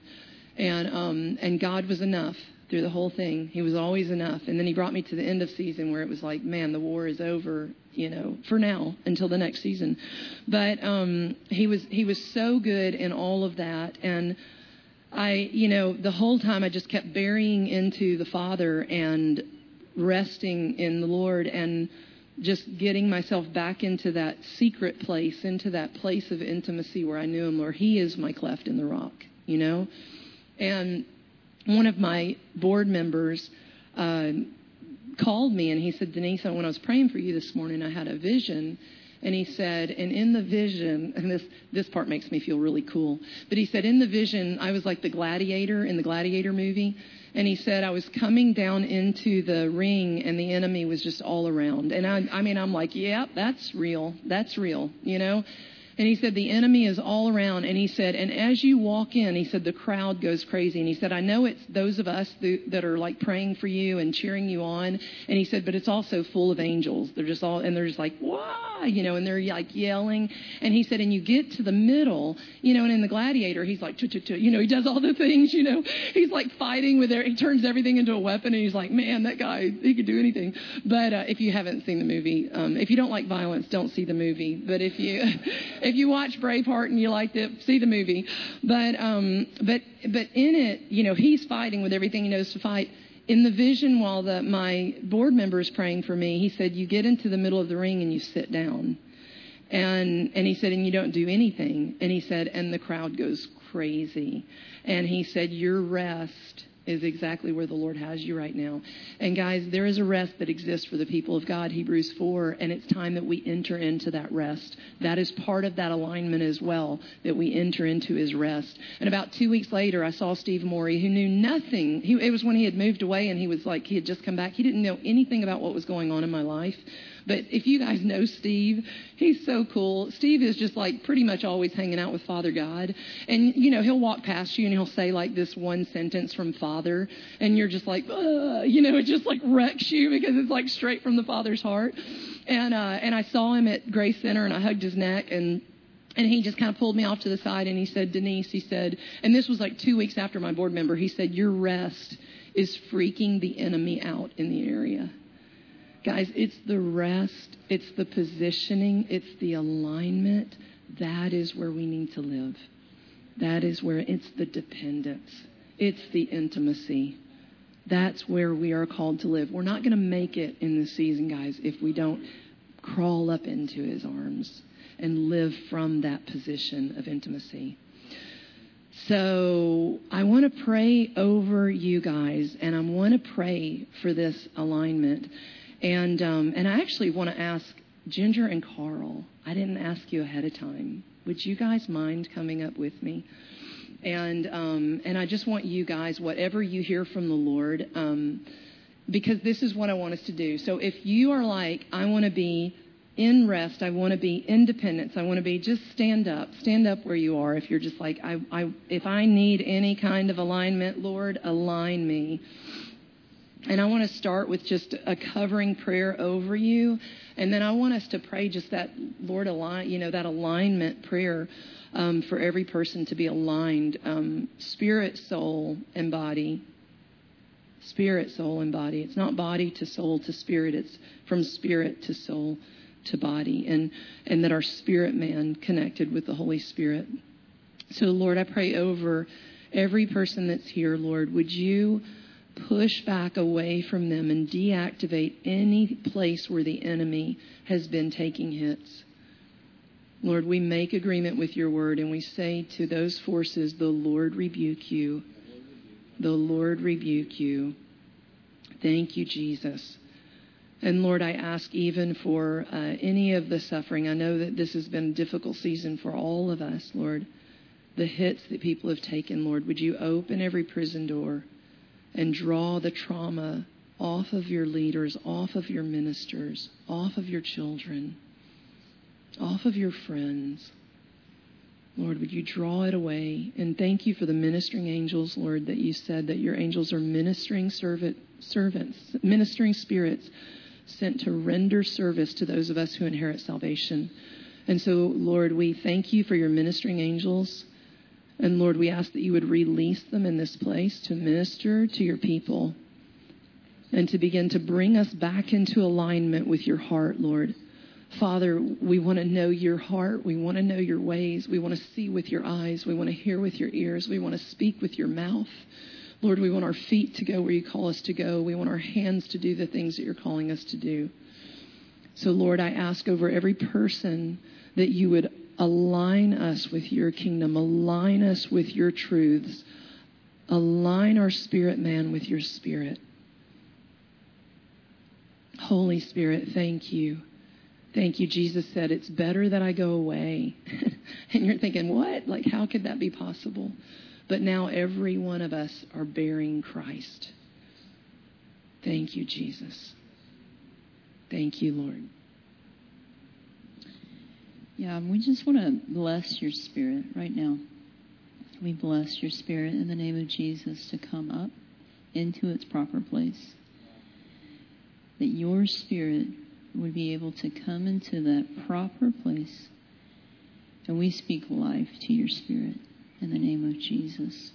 and God was enough. Through the whole thing, he was always enough. And then he brought me to the end of season where it was like, man, the war is over, for now until the next season. But he was so good in all of that. And I, the whole time I just kept burying into the Father and resting in the Lord and just getting myself back into that secret place, into that place of intimacy where I knew him, where he is my cleft in the rock, And one of my board members called me and he said, Denise, when I was praying for you this morning, I had a vision. And he said, and in the vision, and this part makes me feel really cool, but he said, in the vision, I was like the gladiator in the Gladiator movie. And he said, I was coming down into the ring and the enemy was just all around. And I'm like, yeah, that's real. That's real, And he said, the enemy is all around. And he said, and as you walk in, he said, the crowd goes crazy. And he said, I know it's those of us that are like praying for you and cheering you on. And he said, but it's also full of angels. They're just like, wah, and they're like yelling. And he said, and you get to the middle, and in the Gladiator, he's like, he does all the things, he's like fighting with he turns everything into a weapon. And he's like, man, that guy, he could do anything. But if you haven't seen the movie, if you don't like violence, don't see the movie. But if you watch Braveheart and you liked it, see the movie. But in it, he's fighting with everything he knows to fight. In the vision, while my board member is praying for me, he said, you get into the middle of the ring and you sit down. And he said, and you don't do anything. And he said, and the crowd goes crazy. And he said, your rest is exactly where the Lord has you right now. And guys, there is a rest that exists for the people of God, Hebrews 4, and it's time that we enter into that rest. That is part of that alignment as well, that we enter into his rest. And about 2 weeks later, I saw Steve Morey, who knew nothing. It was when he had moved away and he had just come back. He didn't know anything about what was going on in my life. But if you guys know Steve, he's so cool. Steve is just like pretty much always hanging out with Father God. And, he'll walk past you and he'll say like this one sentence from Father. And you're just like, it just like wrecks you because it's like straight from the Father's heart. And I saw him at Grace Center and I hugged his neck and he just kind of pulled me off to the side and he said, Denise, he said, and this was like 2 weeks after my board member, he said, your rest is freaking the enemy out in the area. Guys, it's the rest, it's the positioning, it's the alignment. That is where we need to live. That is where it's the dependence. It's the intimacy. That's where we are called to live. We're not going to make it in this season, guys, if we don't crawl up into his arms and live from that position of intimacy. So I want to pray over you guys, and I want to pray for this alignment. And I actually want to ask Ginger and Carl. I didn't ask you ahead of time. Would you guys mind coming up with me? And I just want you guys, whatever you hear from the Lord, because this is what I want us to do. So if you are like, I want to be in rest, I want to be independence, I want to be, just stand up where you are. If you're just like, if I need any kind of alignment, Lord, align me. And I want to start with just a covering prayer over you. And then I want us to pray just that, Lord, that alignment prayer for every person to be aligned. Spirit, soul, and body. Spirit, soul, and body. It's not body to soul to spirit. It's from spirit to soul to body. And that our spirit man connected with the Holy Spirit. So, Lord, I pray over every person that's here, Lord, would you push back away from them and deactivate any place where the enemy has been taking hits. Lord, we make agreement with your word and we say to those forces, the Lord rebuke you. The Lord rebuke you. Thank you, Jesus. And Lord, I ask even for any of the suffering. I know that this has been a difficult season for all of us, Lord. The hits that people have taken, Lord, would you open every prison door and draw the trauma off of your leaders, off of your ministers, off of your children, off of your friends. Lord, would you draw it away? And thank you for the ministering angels, Lord, that you said that your angels are ministering servants, ministering spirits sent to render service to those of us who inherit salvation. And so, Lord, we thank you for your ministering angels. And Lord, we ask that you would release them in this place to minister to your people and to begin to bring us back into alignment with your heart, Lord. Father, we want to know your heart. We want to know your ways. We want to see with your eyes. We want to hear with your ears. We want to speak with your mouth. Lord, we want our feet to go where you call us to go. We want our hands to do the things that you're calling us to do. So, Lord, I ask over every person that you would align us with your kingdom, align us with your truths, align our spirit man with your spirit. Holy Spirit, thank you. Thank you. Jesus said, it's better that I go away. And you're thinking, what? Like, how could that be possible? But now every one of us are bearing Christ. Thank you, Jesus. Thank you, Lord. Yeah, we just want to bless your spirit right now. We bless your spirit in the name of Jesus to come up into its proper place. That your spirit would be able to come into that proper place. And we speak life to your spirit in the name of Jesus.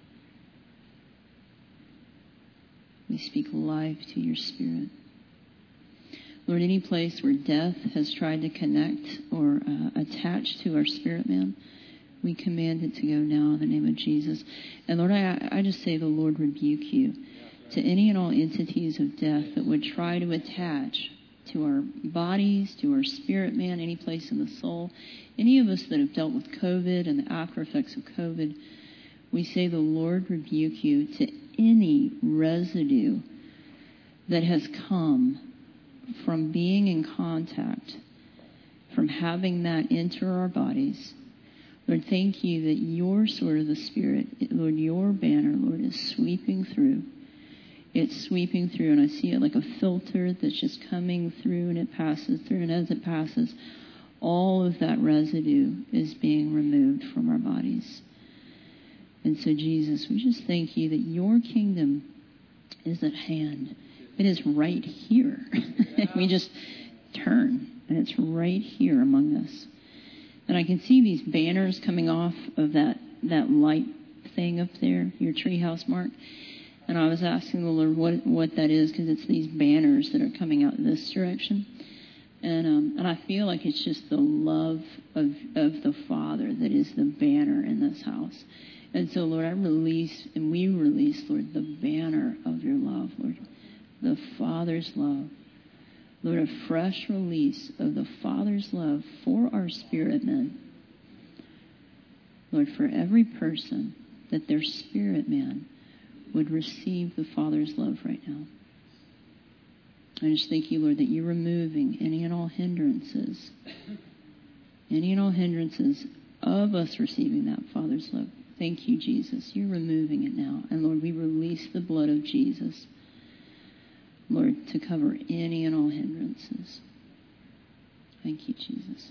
We speak life to your spirit. Lord, any place where death has tried to connect or attach to our spirit man, we command it to go now in the name of Jesus. And Lord, I just say the Lord rebuke you to any and all entities of death that would try to attach to our bodies, to our spirit man, any place in the soul. Any of us that have dealt with COVID and the after effects of COVID, we say the Lord rebuke you to any residue that has come from being in contact, from having that enter our bodies. Lord, thank you that your sword of the Spirit, Lord, your banner, Lord, is sweeping through. It's sweeping through, and I see it like a filter that's just coming through, and it passes through, and as it passes, all of that residue is being removed from our bodies. And so, Jesus, we just thank you that your kingdom is at hand. It is right here. We just turn, and it's right here among us. And I can see these banners coming off of that light thing up there, your treehouse, Mark. And I was asking the Lord what that is, because it's these banners that are coming out in this direction. And I feel like it's just the love of the Father that is the banner in this house. And so, Lord, we release, Lord, the banner of your love, Lord, the Father's love. Lord, a fresh release of the Father's love for our spirit men. Lord, for every person, that their spirit man would receive the Father's love right now. I just thank you, Lord, that you're removing any and all hindrances of us receiving that Father's love. Thank you, Jesus. You're removing it now. And Lord, we release the blood of Jesus, Lord, to cover any and all hindrances. Thank you, Jesus.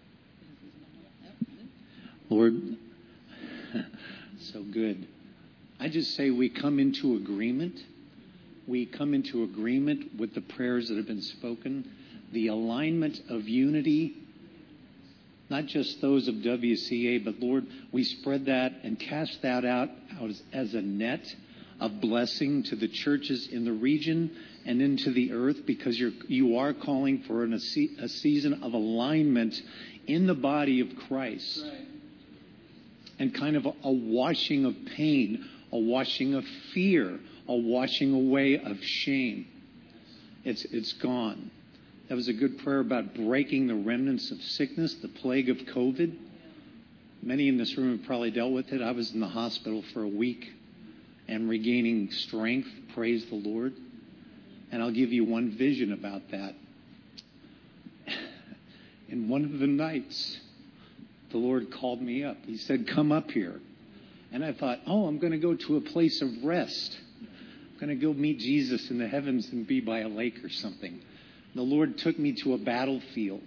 Lord, so good. I just say we come into agreement. We come into agreement with the prayers that have been spoken, the alignment of unity, not just those of WCA, but Lord, we spread that and cast that out as a net of blessing to the churches in the region and into the earth, because you are calling for a season of alignment in the body of Christ. Right. And kind of a washing of pain, a washing of fear, a washing away of shame. It's gone. That was a good prayer about breaking the remnants of sickness, the plague of COVID. Many in this room have probably dealt with it. I was in the hospital for a week and regaining strength. Praise the Lord. And I'll give you one vision about that. In one of the nights, the Lord called me up. He said, come up here. And I thought, I'm going to go to a place of rest. I'm going to go meet Jesus in the heavens and be by a lake or something. The Lord took me to a battlefield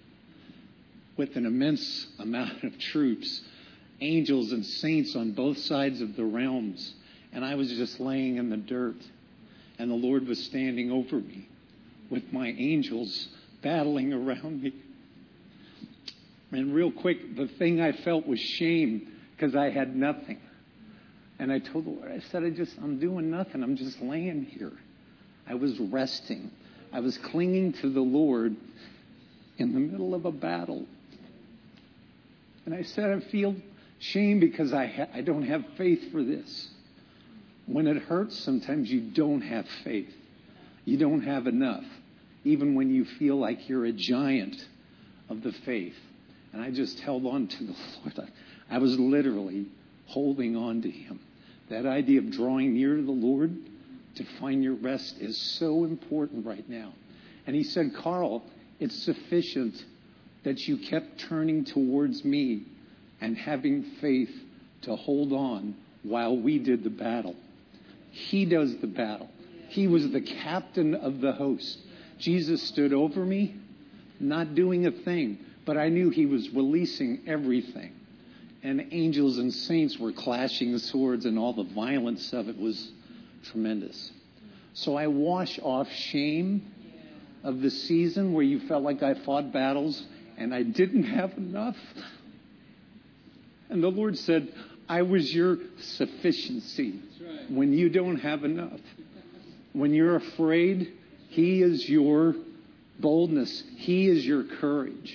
with an immense amount of troops, angels and saints on both sides of the realms. And I was just laying in the dirt. And the Lord was standing over me with my angels battling around me. And real quick, the thing I felt was shame because I had nothing. And I told the Lord, I said, I'm doing nothing. I'm just laying here. I was resting. I was clinging to the Lord in the middle of a battle. And I said, I feel shame because I don't have faith for this. When it hurts, sometimes you don't have faith. You don't have enough, even when you feel like you're a giant of the faith. And I just held on to the Lord. I was literally holding on to Him. That idea of drawing near to the Lord to find your rest is so important right now. And He said, Carl, it's sufficient that you kept turning towards me and having faith to hold on while we did the battle. He does the battle. He was the captain of the host. Jesus stood over me, not doing a thing, but I knew He was releasing everything. And angels and saints were clashing swords, and all the violence of it was tremendous. So I wash off shame of the season where you felt like I fought battles and I didn't have enough. And the Lord said, I was your sufficiency when you don't have enough. When you're afraid, He is your boldness. He is your courage.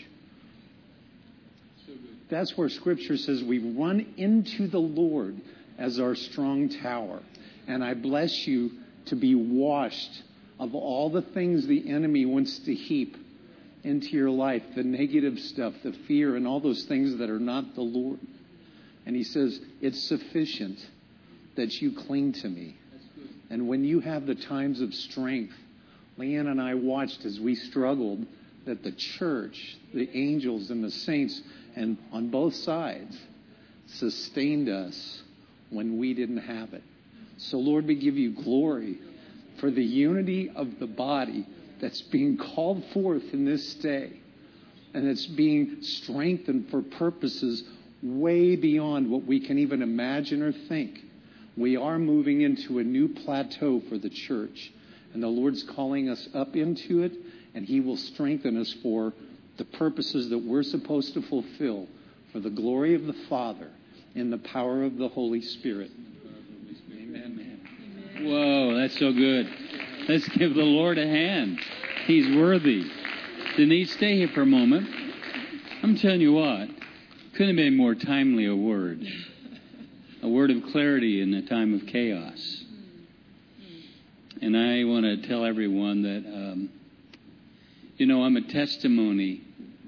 That's where Scripture says we run into the Lord as our strong tower. And I bless you to be washed of all the things the enemy wants to heap into your life, the negative stuff, the fear, and all those things that are not the Lord. And He says, it's sufficient that you cling to me. And when you have the times of strength, Leanne and I watched as we struggled, that the church, the angels and the saints, and on both sides, sustained us when we didn't have it. So, Lord, we give you glory for the unity of the body that's being called forth in this day. And it's being strengthened for purposes way beyond what we can even imagine or think. We are moving into a new plateau for the church. And the Lord's calling us up into it, and He will strengthen us for the purposes that we're supposed to fulfill for the glory of the Father in the power of the Holy Spirit. Amen. Whoa, that's so good. Let's give the Lord a hand. He's worthy. Denise, stay here for a moment. I'm telling you what, couldn't have been more timely a word of clarity in a time of chaos. And I want to tell everyone that, I'm a testimony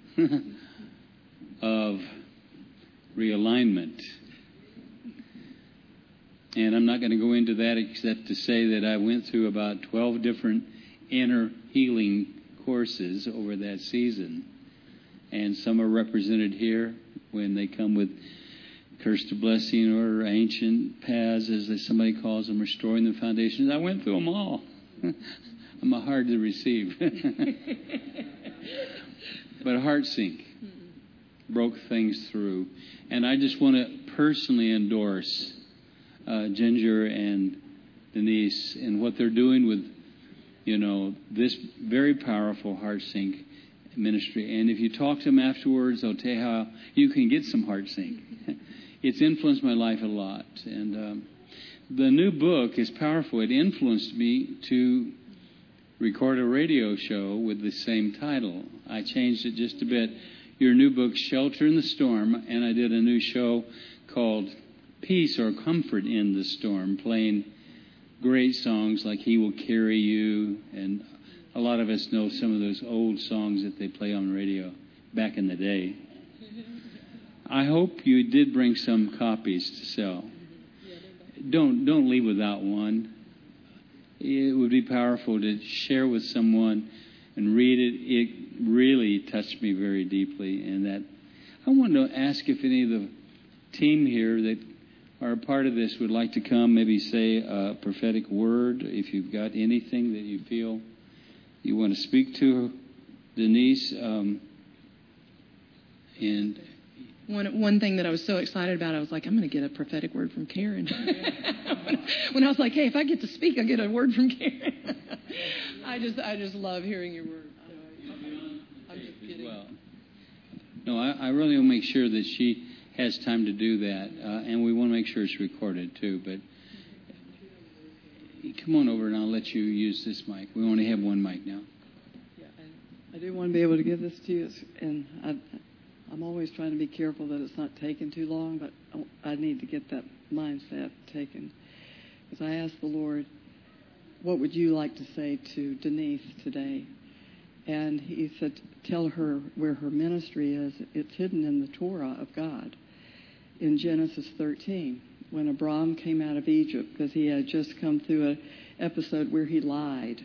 of realignment. And I'm not going to go into that except to say that I went through about 12 different inner healing courses over that season. And some are represented here when they come with Cursed Blessing or Ancient Paths, as somebody calls them, Restoring the Foundations. I went through them all. I'm hard to receive. But HeartSync broke things through. And I just want to personally endorse Ginger and Denise and what they're doing with, this very powerful Heart Sync ministry. And if you talk to them afterwards, they'll tell you how you can get some Heart Sync. It's influenced my life a lot. And the new book is powerful. It influenced me to record a radio show with the same title. I changed it just a bit. Your new book, Shelter in the Storm, and I did a new show called Peace or Comfort in the Storm, playing great songs like He Will Carry You, and a lot of us know some of those old songs that they play on radio back in the day. I hope you did bring some copies to sell. Don't leave without one. It would be powerful to share with someone and read it. It really touched me very deeply. And that I wanted to ask if any of the team here that are a part of this would like to come, maybe say a prophetic word. If you've got anything that you feel you want to speak to, Denise. And one thing that I was so excited about, I was like, I'm going to get a prophetic word from Karen. When I was like, hey, if I get to speak, I'll get a word from Karen. I just love hearing your word. I'm just kidding. Well, no, I really want to make sure that she has time to do that, and we want to make sure it's recorded too. But come on over, and I'll let you use this mic. We only have one mic now. Yeah, I do want to be able to give this to you, and I'm always trying to be careful that it's not taking too long, but I need to get that mindset taken. Because I asked the Lord, what would you like to say to Denise today? And He said, tell her where her ministry is. It's hidden in the Torah of God. In Genesis 13, when Abram came out of Egypt, because he had just come through an episode where he lied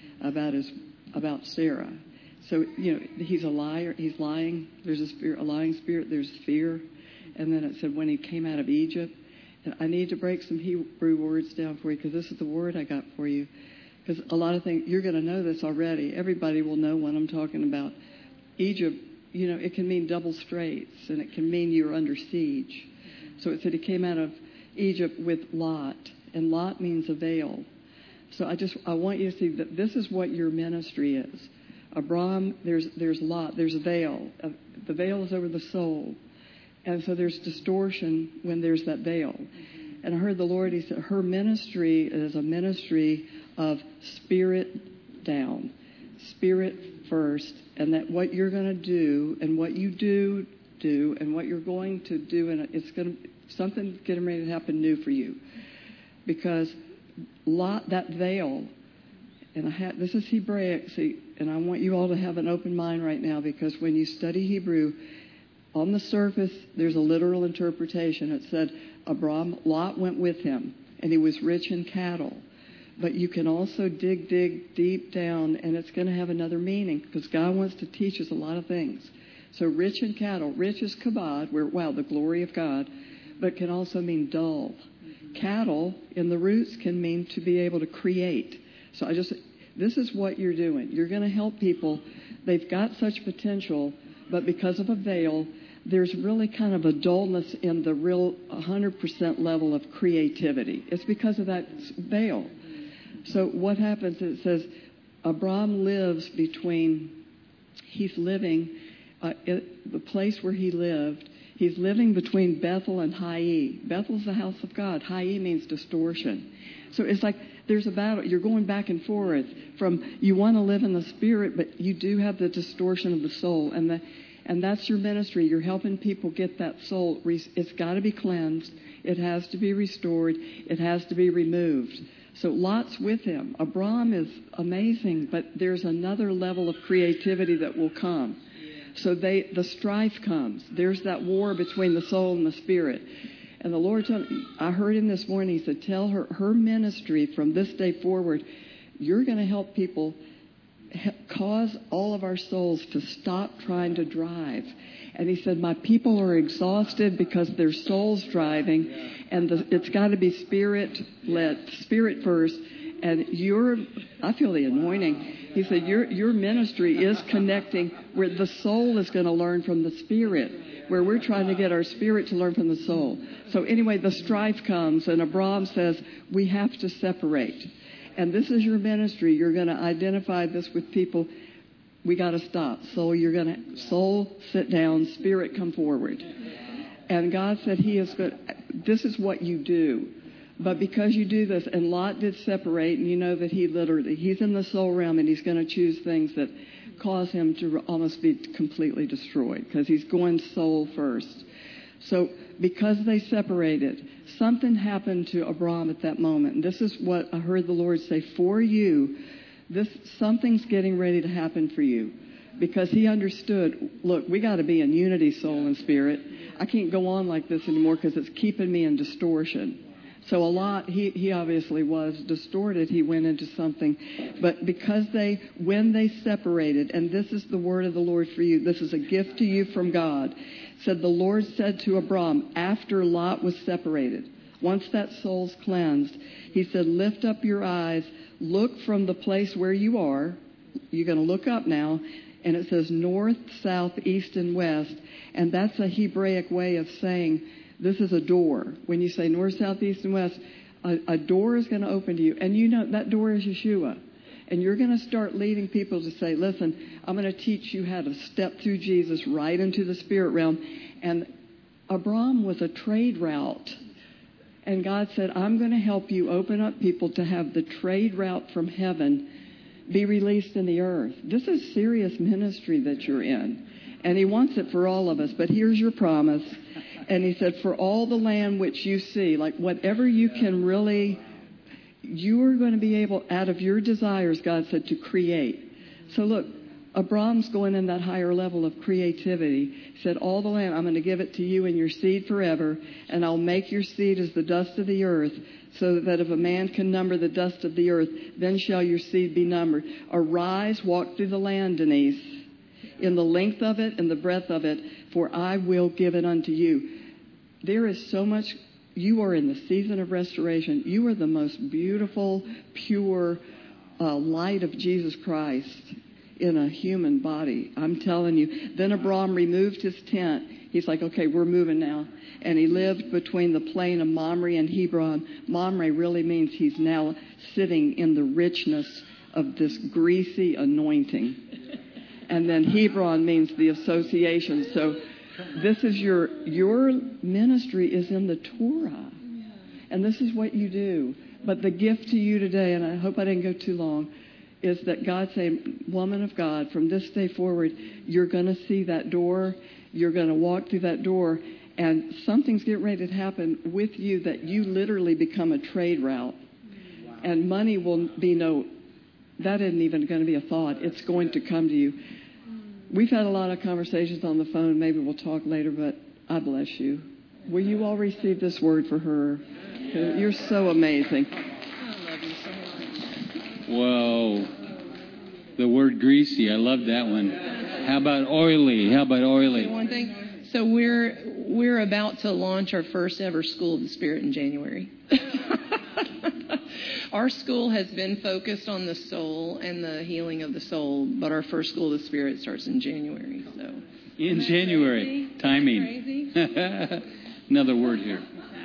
about Sarah. So, he's a liar. He's lying. There's a lying spirit. There's fear. And then it said when he came out of Egypt, and I need to break some Hebrew words down for you because this is the word I got for you. Because a lot of things, you're going to know this already. Everybody will know what I'm talking about. Egypt, it can mean double straits, and it can mean you're under siege. So it said he came out of Egypt with Lot, and Lot means a veil. So I want you to see that this is what your ministry is. Abram, there's Lot, there's a veil. The veil is over the soul. And so there's distortion when there's that veil. And I heard the Lord, He said, her ministry is a ministry of spirit down, spirit first, and that what you're going to do and what you do and what you're going to do, and something's getting ready to happen new for you. Because Lot, that veil, and this is Hebraic, see, and I want you all to have an open mind right now, because when you study Hebrew, on the surface, there's a literal interpretation. It said, Lot went with him, and he was rich in cattle. But you can also dig deep down, and it's going to have another meaning, because God wants to teach us a lot of things. So rich in cattle, rich is kabod, the glory of God, but can also mean dull. Cattle, in the roots, can mean to be able to create. So this is what you're doing. You're going to help people. They've got such potential, but because of a veil, there's really kind of a dullness in the real 100% level of creativity. It's because of that veil. So what happens, it says, Abram lives he's living, the place where he lived, he's living between Bethel and Hai. Bethel's the house of God. Hai means distortion. So it's like there's a battle. You're going back and forth from you want to live in the spirit, but you do have the distortion of the soul. And that's your ministry. You're helping people get that soul. It's got to be cleansed. It has to be restored. It has to be removed. So Lot's with him. Abram is amazing, but there's another level of creativity that will come. So the strife comes. There's that war between the soul and the spirit. And the Lord told me, I heard him this morning, He said, tell her ministry from this day forward, you're going to help people cause all of our souls to stop trying to drive. And He said, my people are exhausted because their soul's driving, and it's got to be spirit-led, spirit first, And I feel the anointing. He said, your ministry is connecting where the soul is going to learn from the spirit, where we're trying to get our spirit to learn from the soul. So anyway, the strife comes, and Abram says, we have to separate. And this is your ministry. You're going to identify this with people. We got to stop. Soul, sit down, spirit, come forward. And God said this is what you do. But because you do this, and Lot did separate, and you know that he's in the soul realm, and he's going to choose things that cause him to almost be completely destroyed, because he's going soul first. So because they separated, something happened to Abram at that moment. And this is what I heard the Lord say, for you, something's getting ready to happen for you. Because he understood, look, we got to be in unity, soul and spirit. I can't go on like this anymore because it's keeping me in distortion. So he obviously was distorted. He went into something. But because when they separated, and this is the word of the Lord for you, this is a gift to you from God, said the Lord said to Abram, after Lot was separated, once that soul's cleansed, he said, lift up your eyes, look from the place where you are. You're going to look up now. And it says north, south, east, and west. And that's a Hebraic way of saying this is a door. When you say north, south, east, and west, a door is going to open to you. And you know that door is Yeshua. And you're going to start leading people to say, listen, I'm going to teach you how to step through Jesus right into the spirit realm. And Abram was a trade route. And God said, I'm going to help you open up people to have the trade route from heaven be released in the earth. This is serious ministry that you're in. And he wants it for all of us. But here's your promise. And he said, for all the land which you see, like whatever you can really, you are going to be able, out of your desires, God said, to create. So look, Abram's going in that higher level of creativity. He said, all the land, I'm going to give it to you and your seed forever, and I'll make your seed as the dust of the earth, so that if a man can number the dust of the earth, then shall your seed be numbered. Arise, walk through the land, Denise, in the length of it and the breadth of it, for I will give it unto you. There is so much. You are in the season of restoration. You are the most beautiful, pure light of Jesus Christ in a human body. I'm telling you. Then Abram removed his tent. He's like, okay, we're moving now. And he lived between the plain of Mamre and Hebron. Mamre really means he's now sitting in the richness of this greasy anointing. And then Hebron means the association. So this is your ministry is in the Torah. And this is what you do. But the gift to you today, and I hope I didn't go too long, is that God saying, woman of God, from this day forward, you're going to see that door. You're going to walk through that door. And something's getting ready to happen with you that you literally become a trade route. Wow. And money will be that isn't even going to be a thought. It's going to come to you. We've had a lot of conversations on the phone. Maybe we'll talk later, but I bless you. Will you all receive this word for her? You're so amazing. I love you so much. Whoa. The word greasy. I love that one. How about oily? One thing. So we're about to launch our first ever School of the Spirit in January. Our school has been focused on the soul and the healing of the soul, but our first School of the Spirit starts in January. So in January, crazy? Timing. Another word here.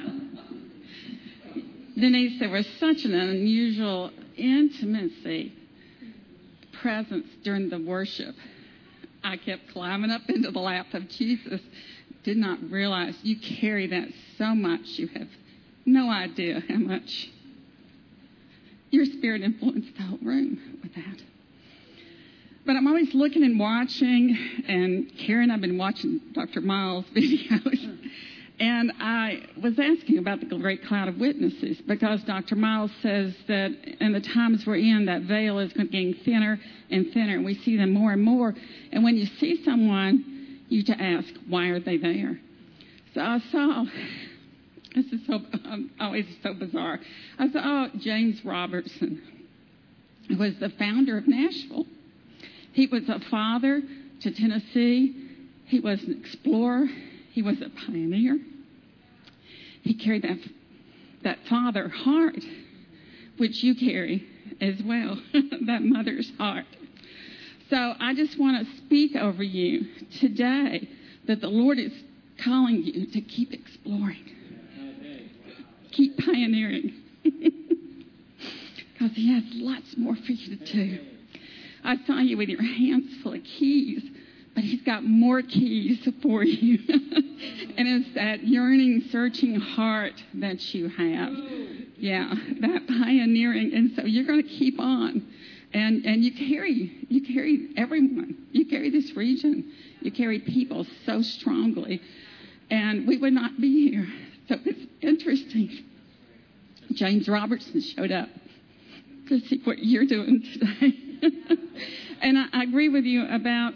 Denise, there was such an unusual intimacy presence during the worship. I kept climbing up into the lap of Jesus. Did not realize you carry that so much. You have no idea how much your spirit influenced the whole room with that. But I'm always looking and watching, and Karen, I've been watching Dr. Miles' videos, and I was asking about the great cloud of witnesses, because Dr. Miles says that in the times we're in, that veil is getting thinner and thinner, and we see them more and more. And when you see someone, you to ask, why are they there? So I saw, this is always so bizarre, I saw James Robertson, who was the founder of Nashville. He was a father to Tennessee. He was an explorer. He was a pioneer. He carried that father heart which you carry as well, that mother's heart. So I just want to speak over you today that the Lord is calling you to keep exploring, keep pioneering, because He has lots more for you to do. I saw you with your hands full of keys, but He's got more keys for you. And it's that yearning, searching heart that you have. Yeah, that pioneering. And so you're going to keep on. And you carry everyone. You carry this region. You carry people so strongly. And we would not be here. So it's interesting. James Robertson showed up to see what you're doing today. And I agree with you about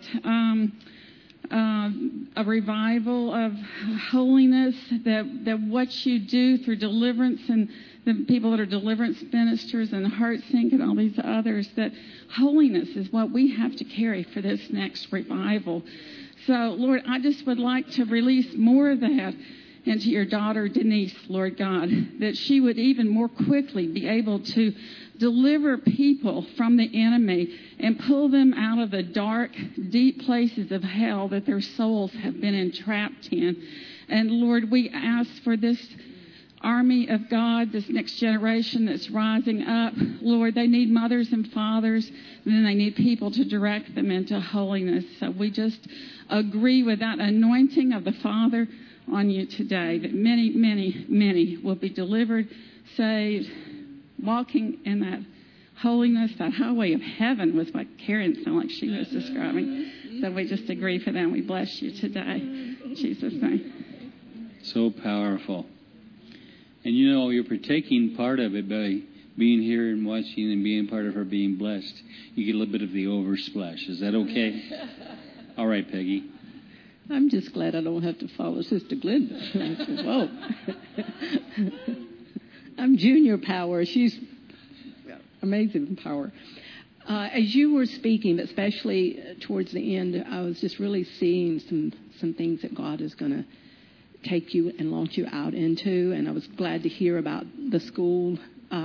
a revival of holiness, that what you do through deliverance and the people that are deliverance ministers and Heart Sync and all these others, that holiness is what we have to carry for this next revival. So, Lord, I just would like to release more of that into your daughter, Denise, Lord God, that she would even more quickly be able to deliver people from the enemy and pull them out of the dark, deep places of hell that their souls have been entrapped in. And, Lord, we ask for this army of God, this next generation that's rising up. Lord, they need mothers and fathers, and then they need people to direct them into holiness. So we just agree with that anointing of the Father on you today, that many, many, many will be delivered, saved, walking in that holiness. That highway of heaven was what Karen sounded like she was describing. So we just agree for them. We bless you today. In Jesus' name. So powerful. And you know, you're partaking part of it by being here and watching and being part of her being blessed. You get a little bit of the oversplash. Is that okay? All right, Peggy. I'm just glad I don't have to follow Sister Glenda. Whoa. I'm Junior Power. She's amazing power. As you were speaking, but especially towards the end, I was just really seeing some things that God is going to take you and launch you out into, and I was glad to hear about the school.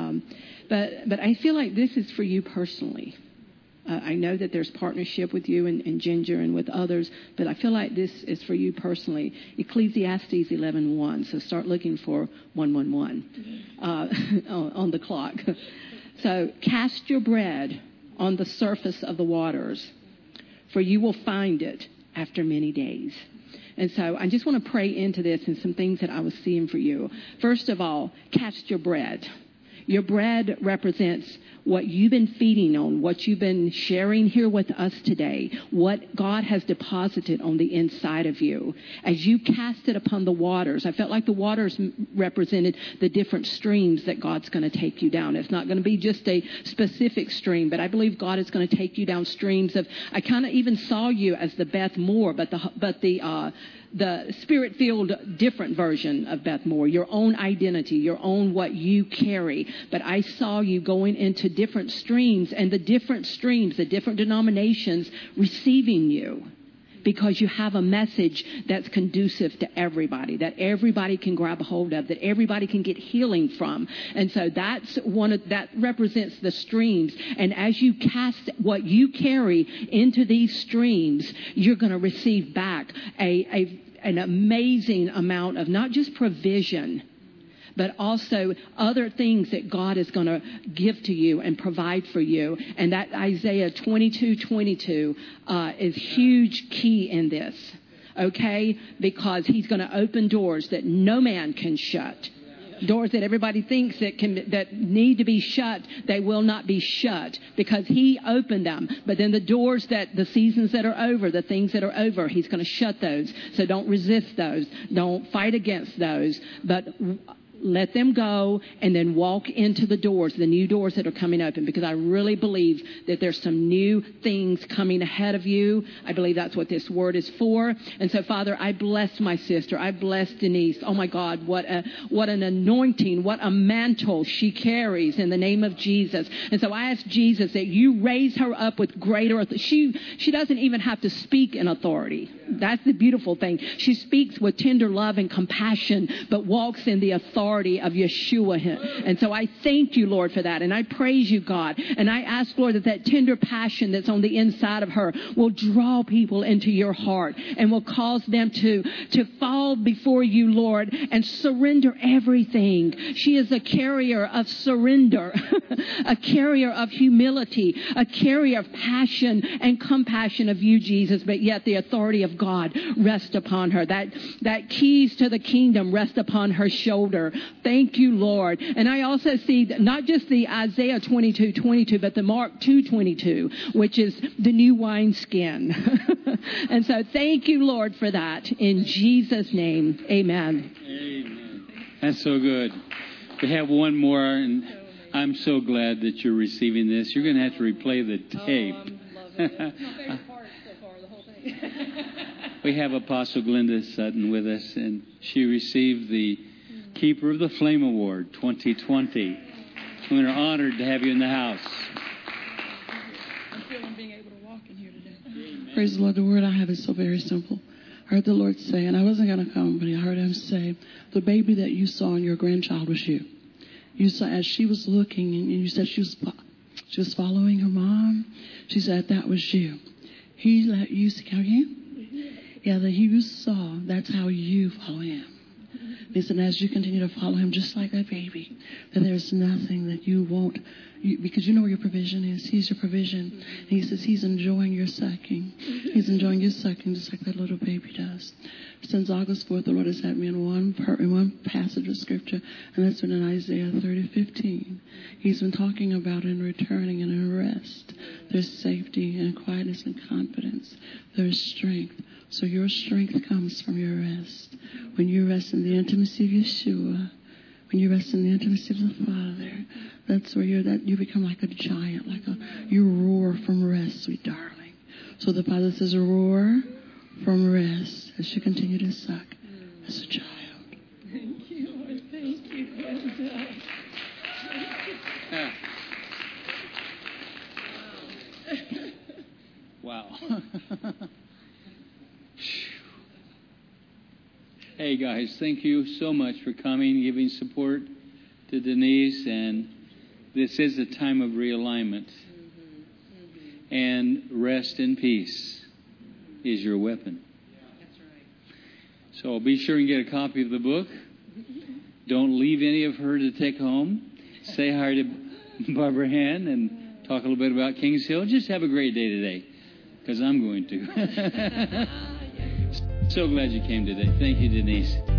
But I feel like this is for you personally. I know that there's partnership with you and Ginger and with others, but I feel like this is for you personally. Ecclesiastes 11:1. So start looking for 111 on the clock. So cast your bread on the surface of the waters, for you will find it after many days. And so I just want to pray into this and some things that I was seeing for you. First of all, cast your bread. Your bread represents what you've been feeding on, what you've been sharing here with us today, what God has deposited on the inside of you. As you cast it upon the waters, I felt like the waters represented the different streams that God's going to take you down. It's not going to be just a specific stream, but I believe God is going to take you down streams of, I kind of even saw you as the Beth Moore, but the Spirit-filled different version of Beth Moore, your own identity, your own what you carry. But I saw you going into different streams, and the different streams, the different denominations receiving you, because you have a message that's conducive to everybody, that everybody can grab a hold of, that everybody can get healing from. And so that represents the streams. And as you cast what you carry into these streams, you're going to receive back an amazing amount of not just provision, but also other things that God is going to give to you and provide for you. And that Isaiah 22:22 is huge key in this, okay? Because He's going to open doors that no man can shut. Doors that everybody thinks that need to be shut, they will not be shut because He opened them. But then the doors the seasons that are over, the things that are over, He's going to shut those. So don't resist those. Don't fight against those. But let them go and then walk into the doors, the new doors that are coming open, because I really believe that there's some new things coming ahead of you. I believe that's what this word is for. And so, Father, I bless my sister. I bless Denise. Oh, my God, what an anointing, what a mantle she carries in the name of Jesus. And so I ask Jesus that you raise her up with greater authority. She doesn't even have to speak in authority. That's the beautiful thing. She speaks with tender love and compassion, but walks in the authority authority of Yeshua. And so I thank you, Lord, for that. And I praise you, God. And I ask, Lord, that tender passion that's on the inside of her will draw people into your heart and will cause them to fall before you, Lord, and surrender everything. She is a carrier of surrender, a carrier of humility, a carrier of passion and compassion of you, Jesus, but yet the authority of God rests upon her. That keys to the kingdom rest upon her shoulder. Thank you, Lord. And I also see not just the Isaiah 22:22, but the Mark 2:22, which is the new wineskin. And so thank you, Lord, for that. In Jesus' name, amen. Amen. That's so good. We have one more, and I'm so glad that you're receiving this. You're going to have to replay the tape. Oh, I'm loving it. My favorite part so far, the whole thing. We have Apostle Glenda Sutton with us, and she received the Keeper of the Flame Award 2020. We're honored to have you in the house. I'm feeling being able to walk in here today. Praise the Lord. The word I have is so very simple. I heard the Lord say, and I wasn't going to come, but I heard him say, the baby that you saw in your grandchild was you. You saw as she was looking, and you said she was following her mom. She said that was you. He let you see how you? Yeah, that you saw, that's how you follow him. Listen, as you continue to follow him, just like that baby, that there's nothing that you won't, because you know where your provision is. He's your provision. And he says he's enjoying your sucking. He's enjoying your sucking just like that little baby does. Since August 4th, the Lord has had me in one passage of Scripture, and that's been in Isaiah 30:15. He's been talking about in returning and in rest. There's safety and quietness and confidence. There's strength. So your strength comes from your rest. When you rest in the intimacy of Yeshua, when you rest in the intimacy of the Father, that's where you become like a giant, you roar from rest, sweet darling. So the Father says, roar from rest as you continue to suck as a child. Thank you, Lord. Thank you, Glenda. Wow. Hey, guys, thank you so much for coming, giving support to Denise. And this is a time of realignment. And rest and peace is your weapon. That's right. So be sure and get a copy of the book. Don't leave any of her to take home. Say hi to Barbara Hand and talk a little bit about Kings Hill. Just have a great day today, because I'm going to. So glad you came today. Thank you, Denise.